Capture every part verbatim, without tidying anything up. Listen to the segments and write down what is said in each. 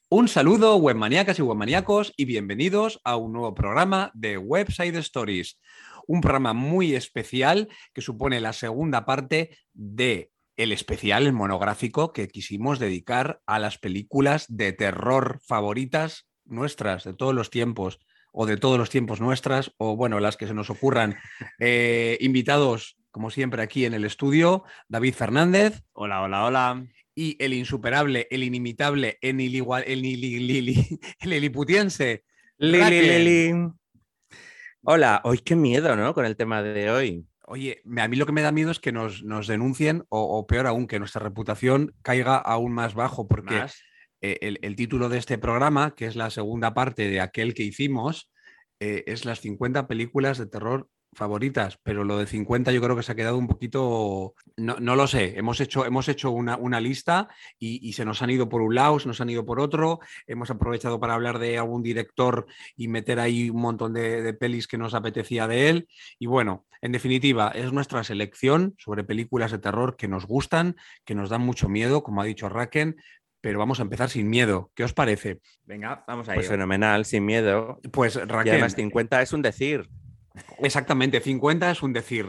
Un saludo, webmaníacas y webmaníacos, y bienvenidos a un nuevo programa de Website Stories, un programa muy especial que supone la segunda parte de el especial, el monográfico que quisimos dedicar a las películas de terror favoritas nuestras, de todos los tiempos, o de todos los tiempos nuestras, o bueno, las que se nos ocurran. Eh, invitados, como siempre, aquí en el estudio, David Fernández. Hola, hola, hola. Y el insuperable, el inimitable, el, iligual, el, ili, li, el iliputiense, Lili, Raken. Lili. Hola, hoy qué miedo, ¿no? Con el tema de hoy. Oye, a mí lo que me da miedo es que nos, nos denuncien o, o peor aún, que nuestra reputación caiga aún más bajo, porque ¿Más? eh, el, el título de este programa, que es la segunda parte de aquel que hicimos, eh, es las cincuenta películas de terror favoritas, pero lo de cincuenta yo creo que se ha quedado un poquito, no, no lo sé, hemos hecho, hemos hecho una, una lista y, y, se nos han ido por un lado, se nos han ido por otro, hemos aprovechado para hablar de algún director y meter ahí un montón de, de pelis que nos apetecía de él, y bueno, en definitiva, es nuestra selección sobre películas de terror que nos gustan, que nos dan mucho miedo, como ha dicho Raken, pero vamos a empezar sin miedo. ¿Qué os parece? Venga, vamos a Pues ello. fenomenal, sin miedo. Pues Y Raken. además cincuenta es un decir. Exactamente, cincuenta es un decir.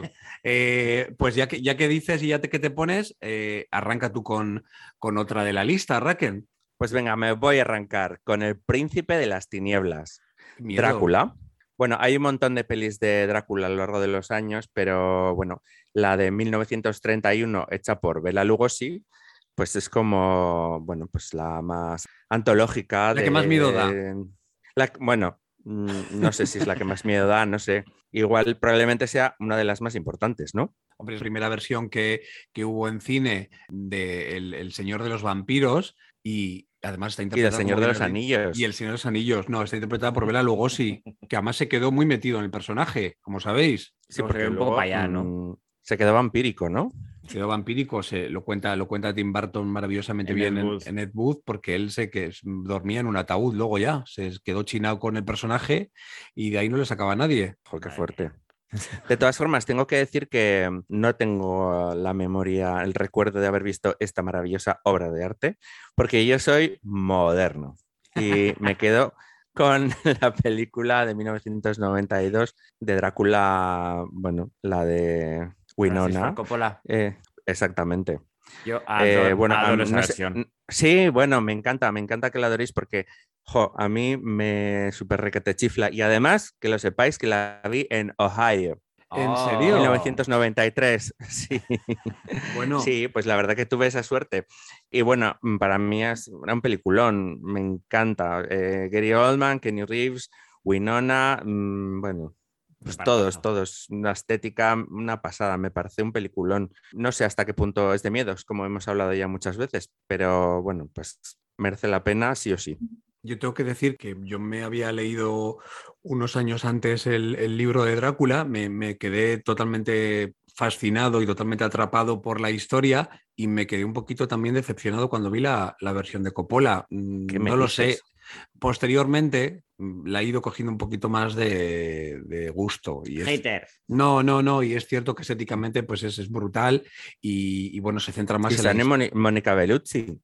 Eh, pues ya que, ya que dices y ya te, que te pones, eh, arranca tú con, con otra de la lista, Raken. Pues venga, me voy a arrancar con El Príncipe de las Tinieblas. Miedo. Drácula. Bueno, hay un montón de pelis de Drácula a lo largo de los años, pero bueno, la de mil novecientos treinta y uno hecha por Bela Lugosi, pues es como, bueno, pues la más antológica. La de... que más miedo da. La... Bueno, no sé si es la que más miedo da, no sé. Igual probablemente sea una de las más importantes, ¿no? Hombre, es la primera versión que, que hubo en cine de El, el Señor de los Vampiros y además está interpretada... Y El Señor como de los bien, Anillos. Y El Señor de los Anillos, no, está interpretada por Bela Lugosi, que además se quedó muy metido en el personaje, como sabéis. Sí, Como porque se ve un luego poco para allá, ¿no? mmm, se quedó vampírico, ¿no? Se quedó vampírico, se, lo, cuenta, lo cuenta Tim Burton maravillosamente En bien Ed en, Wood. en Ed Wood, porque él se que dormía en un ataúd luego ya, se quedó chinado con el personaje y de ahí no le sacaba a nadie. Joder, qué Vale. fuerte. De todas formas, tengo que decir que no tengo la memoria, el recuerdo de haber visto esta maravillosa obra de arte, porque yo soy moderno y me quedo con la película de mil novecientos noventa y dos de Drácula, bueno, la de Francis Winona. Ford Coppola. Eh, exactamente. Yo adoro, Eh, bueno, adoro um, esa no sé, versión. sí, bueno, me encanta, me encanta que la adoréis porque jo, a mí me súper requete chifla y además que lo sepáis que la vi en Ohio. ¿En Oh. serio? mil novecientos noventa y tres, sí. Bueno, Sí, pues la verdad que tuve esa suerte. Y bueno, para mí es un peliculón, me encanta. Eh, Gary Oldman, Kenny Reeves, Winona, mmm, bueno, pues todos, todos. Una estética, una pasada, me parece un peliculón. No sé hasta qué punto es de miedos, como hemos hablado ya muchas veces, pero bueno, pues merece la pena sí o sí. yo tengo que decir que yo me había leído unos años antes el, el libro de Drácula, me, me quedé totalmente fascinado y totalmente atrapado por la historia y me quedé un poquito también decepcionado cuando vi la, la versión de Coppola. ¿Qué me No lo sé. dices? Posteriormente la he ido cogiendo un poquito más de, de gusto. Y es, Hater. no, no, no, y es cierto que estéticamente pues es, es brutal y, y, bueno, se centra más Y en la sale historia. Mónica Bellucci.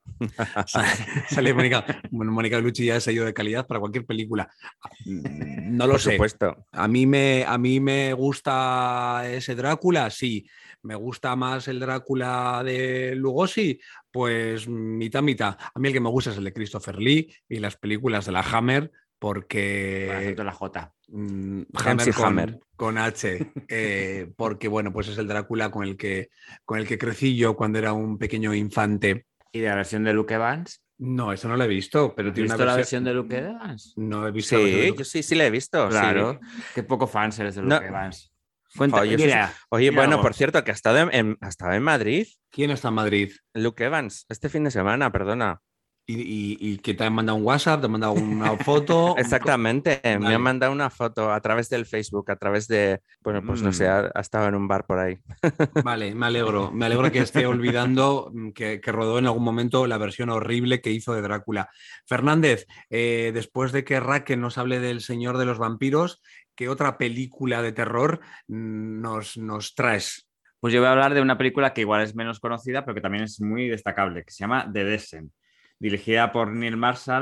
Sale Mónica, bueno, Mónica Bellucci ya es sello de calidad para cualquier película. No lo Por sé. supuesto. A mí, me, a mí me gusta ese Drácula, sí. Me gusta más el Drácula de Lugosi, pues mitad, mitad. A mí el que me gusta es el de Christopher Lee y las películas de la Hammer, porque... Bueno, la J. Mm, Hammer, M C con, Hammer. con H, eh, porque bueno, pues es el Drácula con el, que, con el que crecí yo cuando era un pequeño infante. ¿Y de la versión de Luke Evans? No, eso no lo he visto, pero ¿Has tiene visto una la versión... versión de Luke Evans? No he visto la versión de Sí, Luke. yo sí, sí la he visto. Claro, Sí. qué poco fans eres de No, Luke Evans. Cuenta, jo, yo sí- mira, Oye, mira bueno, algo. por cierto, que ha estado en, en- ha estado en Madrid, ¿Quién está en Madrid? Luke Evans, este fin de semana, perdona. ¿Y, y, y que te han mandado un WhatsApp? ¿Te han mandado una foto? Exactamente, me han Vale. mandado una foto a través del Facebook, a través de, bueno, pues no sé, Mm. ha, ha estado en un bar por ahí. Vale, me alegro. Me alegro que esté olvidando que, que rodó en algún momento la versión horrible que hizo de Drácula. Fernández, eh, después de que Raquel nos hable del Señor de los Vampiros, ¿qué otra película de terror nos, nos traes? Pues yo voy a hablar de una película que igual es menos conocida, pero que también es muy destacable, que se llama The Descent, dirigida por Neil Marshall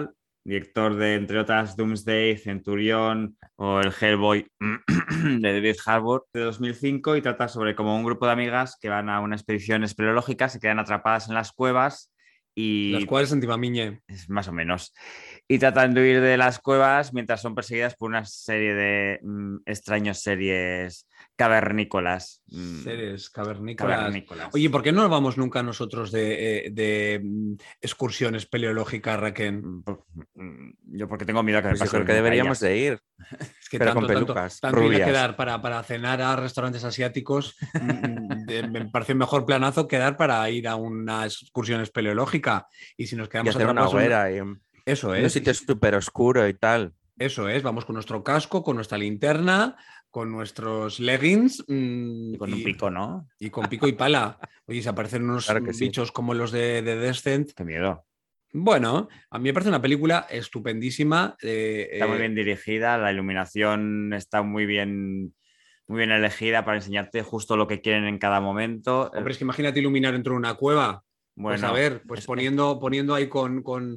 director de, entre otras, Doomsday, Centurión o el Hellboy de David Harbour de dos mil cinco, y trata sobre como un grupo de amigas que van a una expedición espeleológica, se quedan atrapadas en las cuevas y... Las cuales Antimamiñe. Es más o menos. Y tratan de huir de las cuevas mientras son perseguidas por una serie de mm, extraños series cavernícolas. Mm, Seres cavernícolas. cavernícolas. Oye, ¿por qué no vamos nunca nosotros de, eh, de mm, excursión espeleológica, Raquel? Mm, por- mm, Yo porque tengo miedo a que me Pues yo pase creo que una deberíamos caída. de ir. Es que Pero tanto, con tanto, pelucas tanto ir a rubias. quedar para, para cenar a restaurantes asiáticos. mm, de- me parece un mejor planazo quedar para ir a una excursión espeleológica. Y si nos Y quedamos hacer una atrapados en una- hoguera y en Eso un es. sitio súper oscuro y tal. Eso es, vamos con nuestro casco, con nuestra linterna, con nuestros leggings mm, Y con un pico, ¿no? y con pico y pala. Oye, si aparecen unos Claro que sí. bichos como los de, de Descent. Qué miedo. Bueno, a mí me parece una película estupendísima. eh, Está muy eh, bien dirigida, la iluminación está muy bien, muy bien elegida para enseñarte justo lo que quieren en cada momento. Hombre, es que imagínate iluminar dentro de una cueva. Pues Bueno, a ver, pues es- poniendo, poniendo ahí con. con...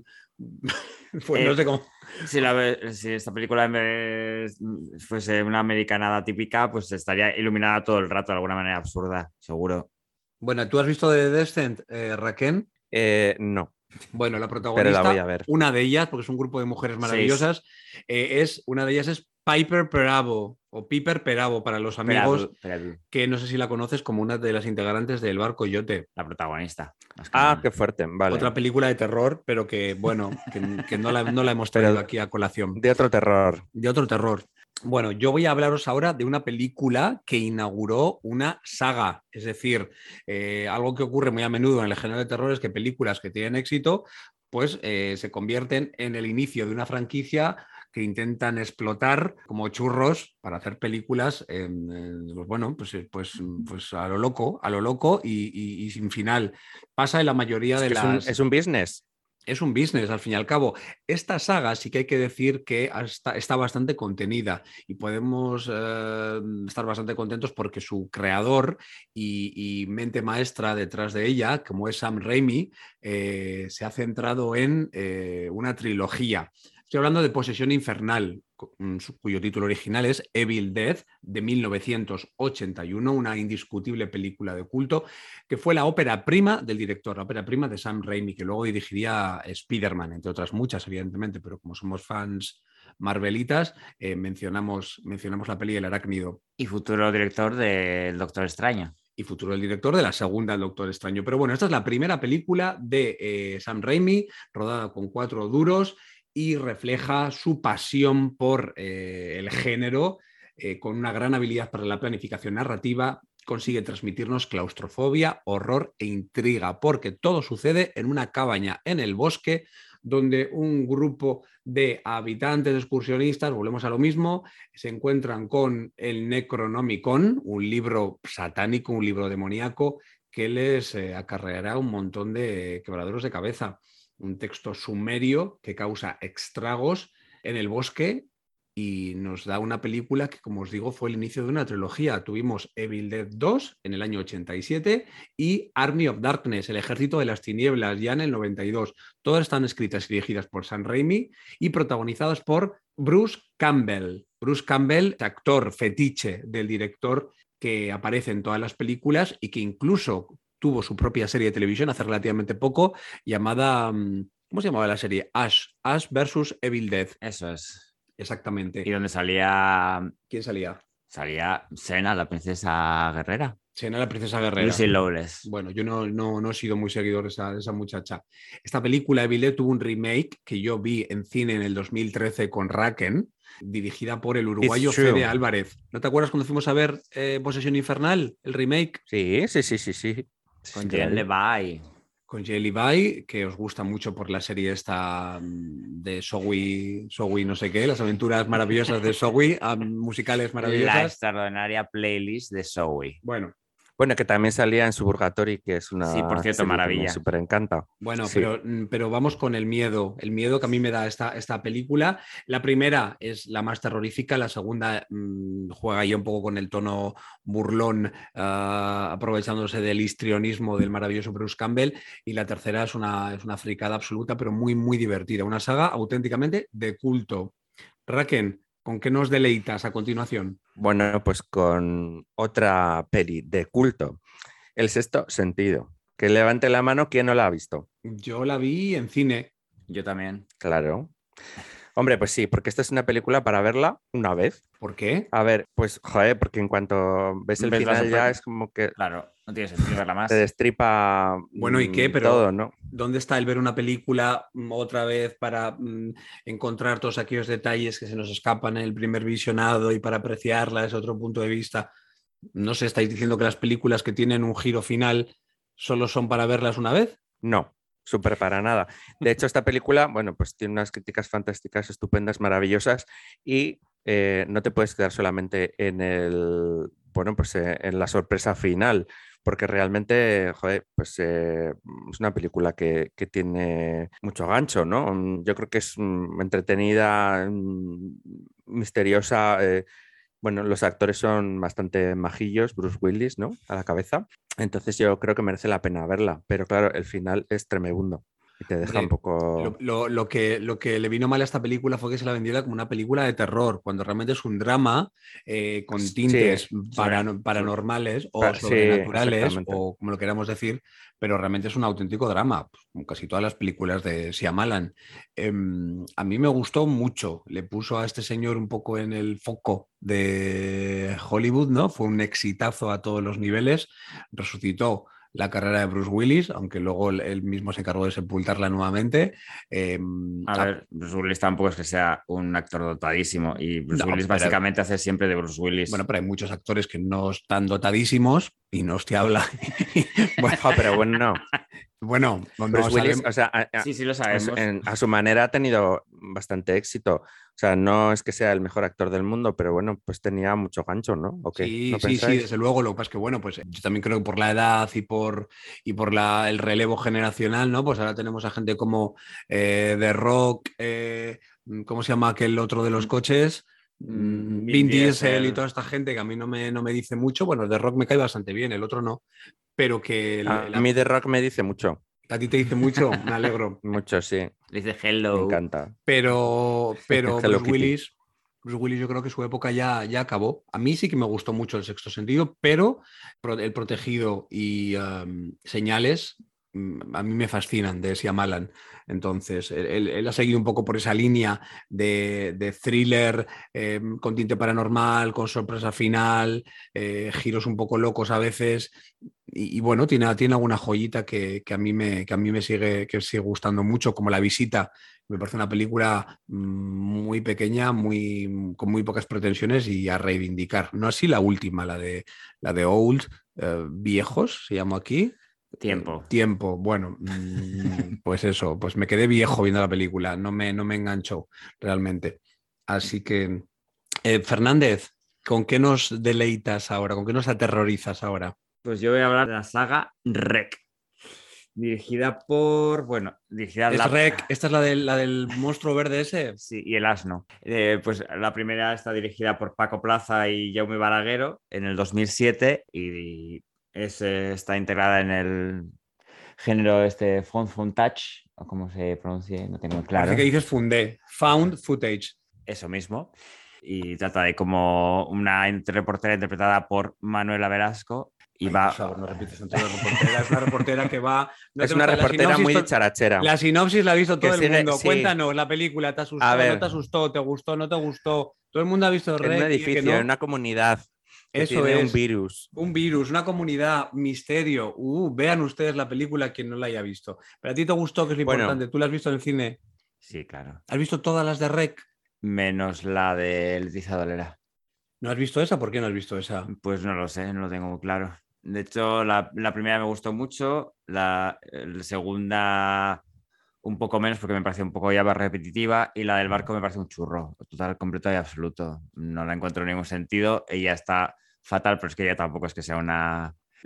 pues no Eh, sé cómo. Si, la ve- si esta película eh, fuese una americanada típica, pues estaría iluminada todo el rato de alguna manera absurda, seguro. Bueno, ¿tú has visto The Descent, eh, Raquel? Eh, no, Bueno, la pero la protagonista, voy a ver. una de ellas, porque es un grupo de mujeres maravillosas, eh, es una de ellas es Piper Perabo o Piper Perabo para los amigos, Pero, pero que no sé si la conoces como una de las integrantes del Bar Coyote. la protagonista. más que Ah, nada. qué fuerte, vale. Otra película de terror, pero que bueno, que, que no, la, no la hemos Pero- traído aquí a colación. De otro terror. De otro terror. Bueno, yo voy a hablaros ahora de una película que inauguró una saga, es decir, eh, algo que ocurre muy a menudo en el género de terror es que películas que tienen éxito pues eh, se convierten en el inicio de una franquicia que intentan explotar como churros para hacer películas, eh, pues bueno, pues, pues, pues a lo loco, a lo loco y, y, y sin final. Pasa en la mayoría Es, de que es, un, las... es un business. Es un business, al fin y al cabo. Esta saga sí que hay que decir que está, está bastante contenida y podemos eh, estar bastante contentos porque su creador y, y mente maestra detrás de ella, como es Sam Raimi, eh, se ha centrado en eh, una trilogía. Estoy hablando de Posesión Infernal, cuyo título original es Evil Dead, de mil novecientos ochenta y uno, una indiscutible película de culto, que fue la ópera prima del director, la ópera prima de Sam Raimi, que luego dirigiría Spider-Man, entre otras muchas, evidentemente, pero como somos fans marvelitas, eh, mencionamos, mencionamos la peli El Arácnido. Y futuro director del Doctor Extraño. Y futuro el director de la segunda, El Doctor Extraño. Pero bueno, esta es la primera película de eh, Sam Raimi, rodada con cuatro duros, y refleja su pasión por eh, el género, eh, con una gran habilidad para la planificación narrativa. Consigue transmitirnos claustrofobia, horror e intriga, porque todo sucede en una cabaña en el bosque, donde un grupo de habitantes excursionistas, volvemos a lo mismo, se encuentran con el Necronomicon, un libro satánico, un libro demoníaco, que les eh, acarreará un montón de quebraderos de cabeza. Un texto sumerio que causa estragos en el bosque y nos da una película que, como os digo, fue el inicio de una trilogía. Tuvimos Evil Dead dos en el año ochenta y siete y Army of Darkness, el ejército de las tinieblas, ya en el noventa y dos. Todas están escritas y dirigidas por Sam Raimi y protagonizadas por Bruce Campbell. Bruce Campbell, actor fetiche del director que aparece en todas las películas y que incluso tuvo su propia serie de televisión hace relativamente poco llamada... ¿Cómo se llamaba la serie? Ash. Ash versus Evil Dead. Eso es. Exactamente. Y donde salía... ¿Quién salía? Salía Xena, la princesa guerrera. Xena, la princesa guerrera. Lucy Lawless. Bueno, yo no, no, no he sido muy seguidor de esa, de esa muchacha. Esta película, Evil Dead, tuvo un remake que yo vi en cine en el dos mil trece con Raken, dirigida por el uruguayo Fede Álvarez. ¿No te acuerdas cuando fuimos a ver eh, Posesión Infernal, el remake? Sí, sí, sí, sí, sí. Con Jen Levy. Con Jen Levy, que os gusta mucho por la serie esta de Zoe, Zoe no sé qué, las aventuras maravillosas de Zoe, musicales maravillosas. La extraordinaria playlist de Zoe. Bueno, Bueno, que también salía en Suburgatory, que es una Sí, por cierto, serie que me maravilla. súper encanta. Bueno, Sí. pero, pero vamos con el miedo, el miedo que a mí me da esta, esta película. La primera es la más terrorífica, la segunda mmm, juega ya un poco con el tono burlón, uh, aprovechándose del histrionismo del maravilloso Bruce Campbell, y la tercera es una, es una fricada absoluta, pero muy, muy divertida, una saga auténticamente de culto. Raquel, ¿con qué nos deleitas a continuación? Bueno, pues con otra peli de culto, El sexto sentido. Que levante la mano quien no la ha visto. Yo la vi en cine. Yo también. Claro. Hombre, pues sí, porque esta es una película para verla una vez. ¿Por qué? A ver, pues joder, porque en cuanto ves el ¿Ves la final ya sorpre- es como que Claro, no tiene sentido verla más. te destripa Bueno, ¿y qué? mm, Pero todo, ¿no? ¿dónde está el ver una película mm, otra vez para mm, encontrar todos aquellos detalles que se nos escapan en el primer visionado y para apreciarla desde otro punto de vista? No sé, ¿estáis diciendo que las películas que tienen un giro final solo son para verlas una vez? No, súper para nada. De hecho, esta película, bueno, pues tiene unas críticas fantásticas, estupendas, maravillosas y eh, no te puedes quedar solamente en el, bueno, pues eh, en la sorpresa final, porque realmente, joder, pues eh, es una película que, que tiene mucho gancho, ¿no? Mm, Yo creo que es mm, entretenida, mm, misteriosa. eh, Bueno, los actores son bastante majillos, Bruce Willis, ¿no? A la cabeza. Entonces yo creo que merece la pena verla, pero claro, el final es tremebundo y te deja un Hombre, lo, poco... lo- lo que, lo que le vino mal a esta película fue que se la vendiera como una película de terror, cuando realmente es un drama eh, con Sí, tintes Sobre, paran- paranormales o pa- sí, sobrenaturales, exactamente. o como lo queramos decir, pero realmente es un auténtico drama, pues, como casi todas las películas de Shyamalan. Em, a mí me gustó mucho, le puso a este señor un poco en el foco de Hollywood, ¿no? Fue un exitazo a todos los niveles, resucitó la carrera de Bruce Willis, aunque luego él mismo se encargó de sepultarla nuevamente. Eh, a a, ver, Bruce Willis tampoco es que sea un actor dotadísimo y Bruce no, Willis pero, básicamente hace siempre de Bruce bueno, Willis. pero hay muchos actores que no están dotadísimos y no te habla. bueno, Jo, pero bueno, bueno, no, Bruce no Willis, sabemos. o sea, a, a- Sí, sí lo es- sabemos. en- a su manera ha tenido bastante éxito. O sea, no es que sea el mejor actor del mundo, pero bueno, pues tenía mucho gancho, ¿no? ¿O qué? Sí, ¿No sí, sí, pensáis? desde luego. Lo que pasa es que, bueno, pues yo también creo que por la edad y por, y por la, el relevo generacional, ¿no? Pues ahora tenemos a gente como eh, The Rock, eh, ¿cómo se llama aquel otro de los coches? Mm, Vin Vin Diesel y Diesel. toda esta gente que a mí no me, no me dice mucho. Bueno, The Rock me cae bastante bien, el otro no, pero que el- A el mí The acto- Rock me dice mucho, a ti te dice mucho, me alegro. mucho, sí, Le dice me hello. encanta. Pero, pero Hello Bruce Kitty. Willis, Bruce Willis yo creo que su época ya, ya acabó. A mí sí que me gustó mucho El Sexto Sentido, pero Pro- El Protegido y um, Señales mm, a mí me fascinan de Shyamalan. Entonces, él, él- él ha seguido un poco por esa línea de, de thriller eh, con tinte paranormal, con sorpresa final, eh, giros un poco locos a veces. Y, y bueno, tiene, tiene alguna joyita que, que a mí me, que a mí me sigue, que sigue gustando mucho, como La Visita. Me parece una película mm, muy pequeña, muy, con muy pocas pretensiones y a reivindicar. No así la última, la de, la de Old, eh, Viejos, se llama aquí. Tiempo. Eh, tiempo, bueno, mm, pues eso, pues me quedé viejo viendo la película, no me, no me enganchó realmente. Así que, eh, Fernández, ¿con qué nos deleitas ahora? ¿Con qué nos aterrorizas ahora? Pues yo voy a hablar de la saga Rec. Dirigida por, bueno, dirigida ¿Es la... Rec? ¿Esta es la del, la del monstruo verde ese? Sí, y el asno. Eh, pues la primera está dirigida por Paco Plaza y Jaume Balaguero en el dos mil siete y es, eh, está integrada en el género este found footage, o como se pronuncia, no tengo muy claro. Parece que dices Fundé, Found Footage. Eso mismo. Y trata de como una reportera interpretada por Manuela Velasco y Ay, va... por favor, no repites tanto la reportera. Es una reportera que va. No Es te una gusta- la reportera sinopsis muy to- dicharachera. La sinopsis la ha visto Que todo el sigue- mundo. sí. Cuéntanos la película. ¿Te A asustó? ¿No ver, te asustó? ¿Te gustó? ¿No te gustó? Todo el mundo ha visto en un Rec y que edificio, en no. una comunidad que Eso tiene un es. virus. Un virus, una comunidad, misterio. Uh, vean ustedes la película quien no la haya visto. Pero a ti te gustó, que es lo Bueno. importante. ¿Tú la has visto en el cine? Sí, claro. ¿Has visto todas las de Rec? Menos la de Leticia Dolera. ¿No has visto esa? ¿Por qué no has visto esa? Pues no lo sé, no lo tengo muy claro. De hecho, la, la primera me gustó mucho, la, la segunda un poco menos porque me pareció un poco ya más repetitiva y la del barco me parece un churro, total, completo y absoluto. No la encuentro en ningún sentido. Ella está fatal, pero es que ella tampoco es que sea una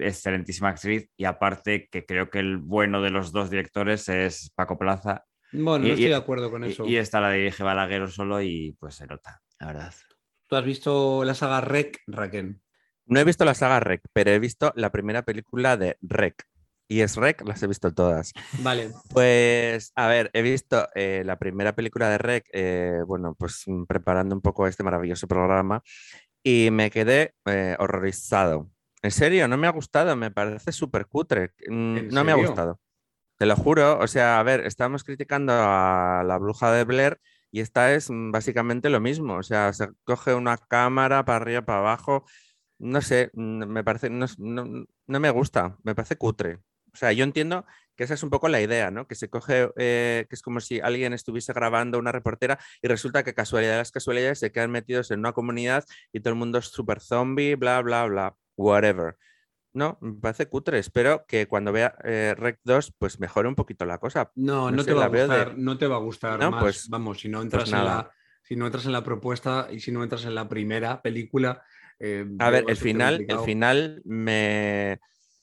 excelentísima actriz y aparte que creo que el bueno de los dos directores es Paco Plaza. Bueno, y, no estoy y, de acuerdo con eso. Y, y esta la dirige Balaguer solo y pues se nota, la verdad. ¿Tú has visto la saga Rec, Raquel? No he visto la saga Rec, pero he visto la primera película de Rec. Y es Rec, las he visto todas. Vale. Pues, a ver, he visto eh, la primera película de Rec, eh, bueno, pues preparando un poco este maravilloso programa, y me quedé eh, horrorizado. En serio, no me ha gustado, me parece súper cutre. ¿En No me ha serio? gustado. Te lo juro, o sea, a ver, estamos criticando a la bruja de Blair y esta es mm, básicamente lo mismo. O sea, se coge una cámara para arriba, para abajo. No sé, mm, me parece, no, no- no me gusta, me parece cutre. O sea, yo entiendo que esa es un poco la idea, ¿no? Que se coge, eh, que es como si alguien estuviese grabando una reportera y resulta que casualidad de las casualidades se quedan metidos en una comunidad y todo el mundo es súper zombie, bla, bla, bla, whatever. No, me parece cutre. Espero que cuando vea eh, Rec dos, pues mejore un poquito la cosa. No, No no te sé, va a la veo gustar, de... no te va a gustar No, más. pues, Vamos, si no pues entras en nada. la, si no entras en la propuesta y si no entras en la primera película, eh, A veo ver, el bastante final, el complicado. final me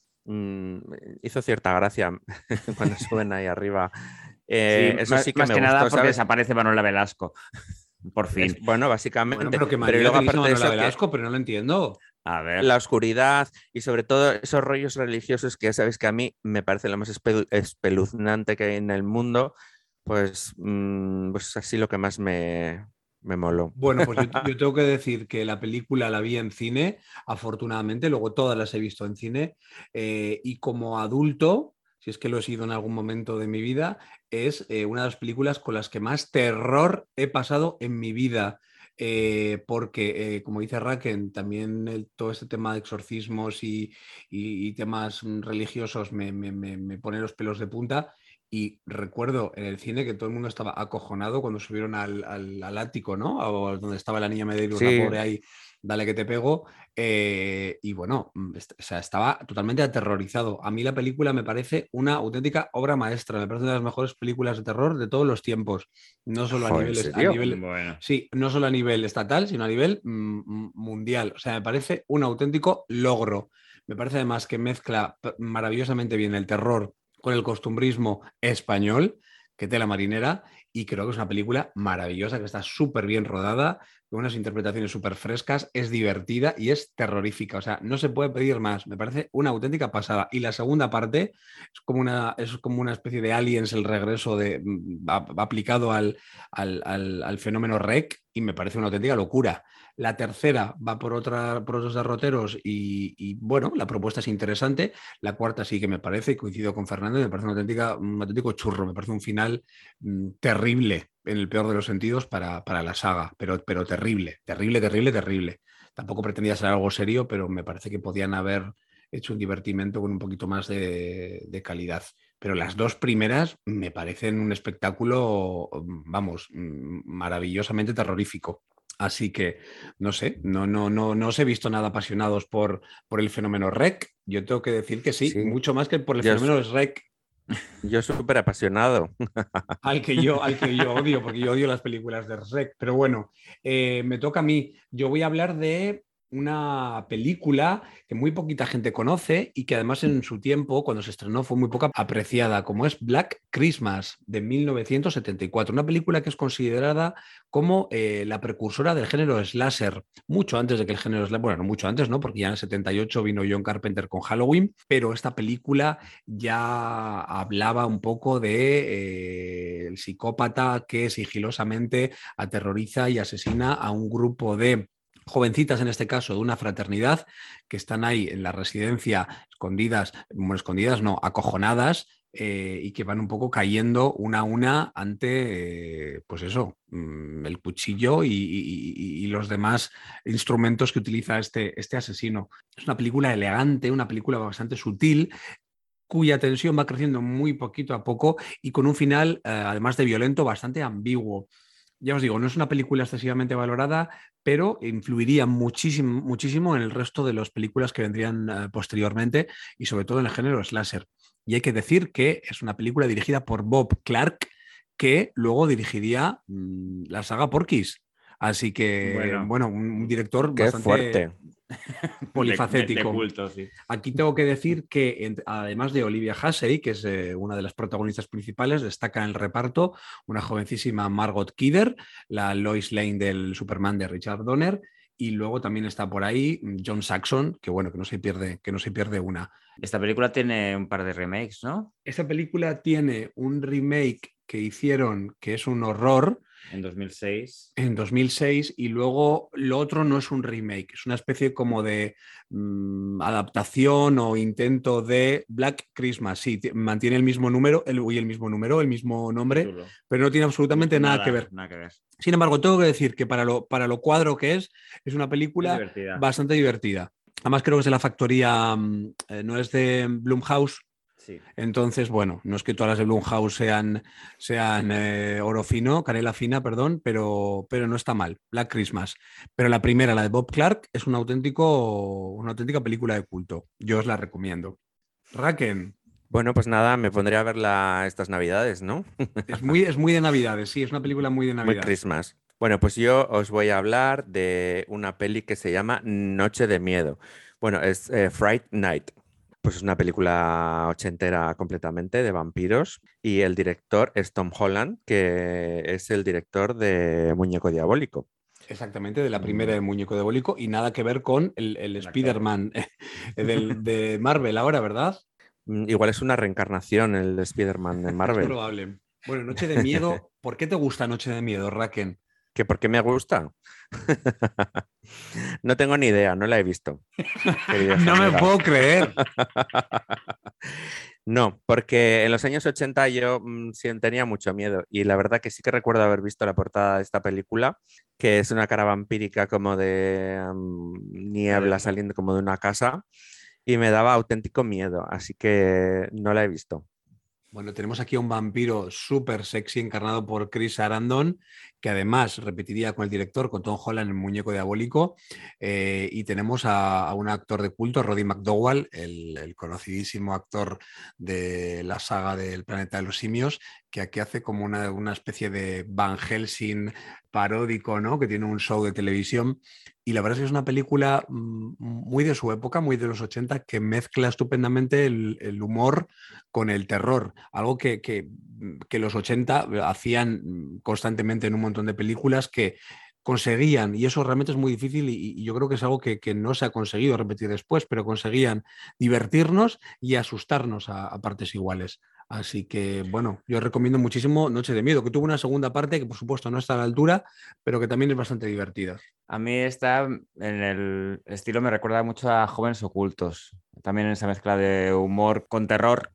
mm, hizo cierta gracia cuando suben ahí arriba. Eh, Sí, eso más, sí que más me que nada gustó, porque ¿sabes? desaparece Manuela Velasco, por fin. Es, bueno, Bueno, básicamente. pero que Pero y María luego que dice aparte de Manuela eso, que Velasco, pero no lo entiendo. A ver, la oscuridad y sobre todo esos rollos religiosos que ya sabes que a mí me parece lo más espe- espeluznante que hay en el mundo, pues, mm, pues así lo que más me, me moló. Bueno, pues yo, yo tengo que decir que la película la vi en cine, afortunadamente, luego todas las he visto en cine, eh, y como adulto, si es que lo he sido en algún momento de mi vida, es eh, una de las películas con las que más terror he pasado en mi vida. Eh, porque, eh, como dice Raken, también el- todo este tema de exorcismos y, y- y temas mm, religiosos me, me, me, me pone los pelos de punta. Y recuerdo en el cine que todo el mundo estaba acojonado cuando subieron al, al, al ático, ¿no? O donde estaba la niña Medeiros, la Sí, pobre ahí, dale que te pego. Eh, y bueno, est- o sea, estaba totalmente aterrorizado. A mí la película me parece una auténtica obra maestra. Me parece una de las mejores películas de terror de todos los tiempos. No solo a joder, ¿en nivel, est- a serio? nivel, bueno. sí, no solo a nivel estatal, sino a nivel mm, mundial. O sea, me parece un auténtico logro. Me parece además que mezcla p- maravillosamente bien el terror con el costumbrismo español, que tela marinera, y creo que es una película maravillosa, que está súper bien rodada, con unas interpretaciones súper frescas, es divertida y es terrorífica. O sea, no se puede pedir más. Me parece una auténtica pasada. Y la segunda parte es como una, es como una especie de Aliens, el regreso de, va, va aplicado al, al, al, al fenómeno Rec, y me parece una auténtica locura. La tercera va por, otra, por otros derroteros y, y, bueno, la propuesta es interesante. La cuarta sí que me parece, y coincido con Fernando, me parece una auténtica, un auténtico churro, me parece un final mm, terrible, en el peor de los sentidos, para, para la saga, pero, pero terrible, terrible, terrible, terrible. Tampoco pretendía ser algo serio, pero me parece que podían haber hecho un divertimento con un poquito más de, de calidad. Pero las dos primeras me parecen un espectáculo, vamos, maravillosamente terrorífico. Así que, no sé, no, no, no, no os he visto nada apasionados por, por el fenómeno Rec. Yo tengo que decir que sí, Sí, mucho más que por el yo, fenómeno Rec, yo súper apasionado. al que yo, al que yo odio, porque yo odio las películas de Rec. Pero bueno, eh, me toca a mí. Yo voy a hablar de una película que muy poquita gente conoce y que además en su tiempo, cuando se estrenó, fue muy poco apreciada, como es Black Christmas de mil novecientos setenta y cuatro, una película que es considerada como eh, la precursora del género slasher, mucho antes de que el género slasher, bueno, no mucho antes, ¿no? Porque ya en el setenta y ocho vino John Carpenter con Halloween, pero esta película ya hablaba un poco de eh, el psicópata que sigilosamente aterroriza y asesina a un grupo de jovencitas, en este caso, de una fraternidad, que están ahí en la residencia escondidas, bueno, escondidas no, acojonadas, eh, y que van un poco cayendo una a una ante, eh, pues eso, mm, el cuchillo y, y, y, los demás instrumentos que utiliza este, este asesino. Es una película elegante, una película bastante sutil, cuya tensión va creciendo muy poquito a poco y con un final, eh, además de violento, bastante ambiguo. Ya os digo, no es una película excesivamente valorada, pero influiría muchísimo, muchísimo en el resto de las películas que vendrían uh, posteriormente y sobre todo en el género slasher. Y hay que decir que es una película dirigida por Bob Clark, que luego dirigiría mmm, la saga Porky's. Así que, Bueno, bueno, un, un director Qué bastante, fuerte. polifacético. De, de, de culto, sí. Aquí tengo que decir que, en, además de Olivia Hussey, que es eh, una de las protagonistas principales, destaca en el reparto una jovencísima Margot Kidder, la Lois Lane del Superman de Richard Donner, y luego también está por ahí John Saxon, que bueno, que no se pierde, que no se pierde una. Esta película tiene un par de remakes, ¿no? Esta película tiene un remake que hicieron que es un horror. En dos mil seis. En dos mil seis, y luego lo otro no es un remake, es una especie como de mmm, adaptación o intento de Black Christmas. Sí, mantiene el mismo número, el, uy, el mismo número, el mismo nombre, Título. Pero no tiene absolutamente nada, nada, que ver. nada que ver. Sin embargo, tengo que decir que para lo, para lo cuadro que es, es una película es divertida. bastante divertida. Además creo que es de la factoría, eh, no es de Blumhouse. Sí. Entonces, bueno, no es que todas las de Blumhouse sean, sean eh, oro fino, canela fina, perdón, pero, pero no está mal. Black Christmas. Pero la primera, la de Bob Clark, es un auténtico, una auténtica película de culto. Yo os la recomiendo. Raken. Bueno, pues nada, me pondría a verla estas navidades, ¿no? Es muy, es muy de Navidades, sí, es una película muy de Navidad. Muy Christmas. Bueno, pues yo os voy a hablar de una peli que se llama Noche de Miedo. Bueno, es eh, Fright Night. Pues es una película ochentera completamente de vampiros y el director es Tom Holland, que es el director de Muñeco Diabólico. Exactamente, de la primera de Muñeco Diabólico y nada que ver con el, el Spider-Man de Marvel ahora, ¿verdad? Igual es una reencarnación el Spider-Man de Marvel. Es probable. Bueno, Noche de Miedo, ¿por qué te gusta Noche de Miedo, Raken? ¿Que por qué me gusta? No tengo ni idea, no la he visto. No me puedo creer. No, porque en los años ochenta yo mmm, sí, tenía mucho miedo y la verdad que sí que recuerdo haber visto la portada de esta película, que es una cara vampírica como de um, niebla saliendo como de una casa y me daba auténtico miedo, así que no la he visto. Bueno, tenemos aquí a un vampiro súper sexy encarnado por Chris Sarandon, que además repetiría con el director, con Tom Holland, el Muñeco Diabólico, eh, y tenemos a, a un actor de culto, Roddy McDowall, el, el conocidísimo actor de la saga del Planeta de los Simios, que aquí hace como una, una especie de Van Helsing paródico, ¿no? Que tiene un show de televisión. Y la verdad es que es una película muy de su época, muy de los ochenta, que mezcla estupendamente el, el humor con el terror. Algo que, que, que los ochenta hacían constantemente en un montón de películas que conseguían, y eso realmente es muy difícil y, y yo creo que es algo que, que no se ha conseguido repetir después, pero conseguían divertirnos y asustarnos a, a partes iguales. Así que, bueno, yo recomiendo muchísimo Noche de Miedo, que tuvo una segunda parte que, por supuesto, no está a la altura, pero que también es bastante divertida. A mí está en el estilo, me recuerda mucho a Jóvenes Ocultos, también en esa mezcla de humor con terror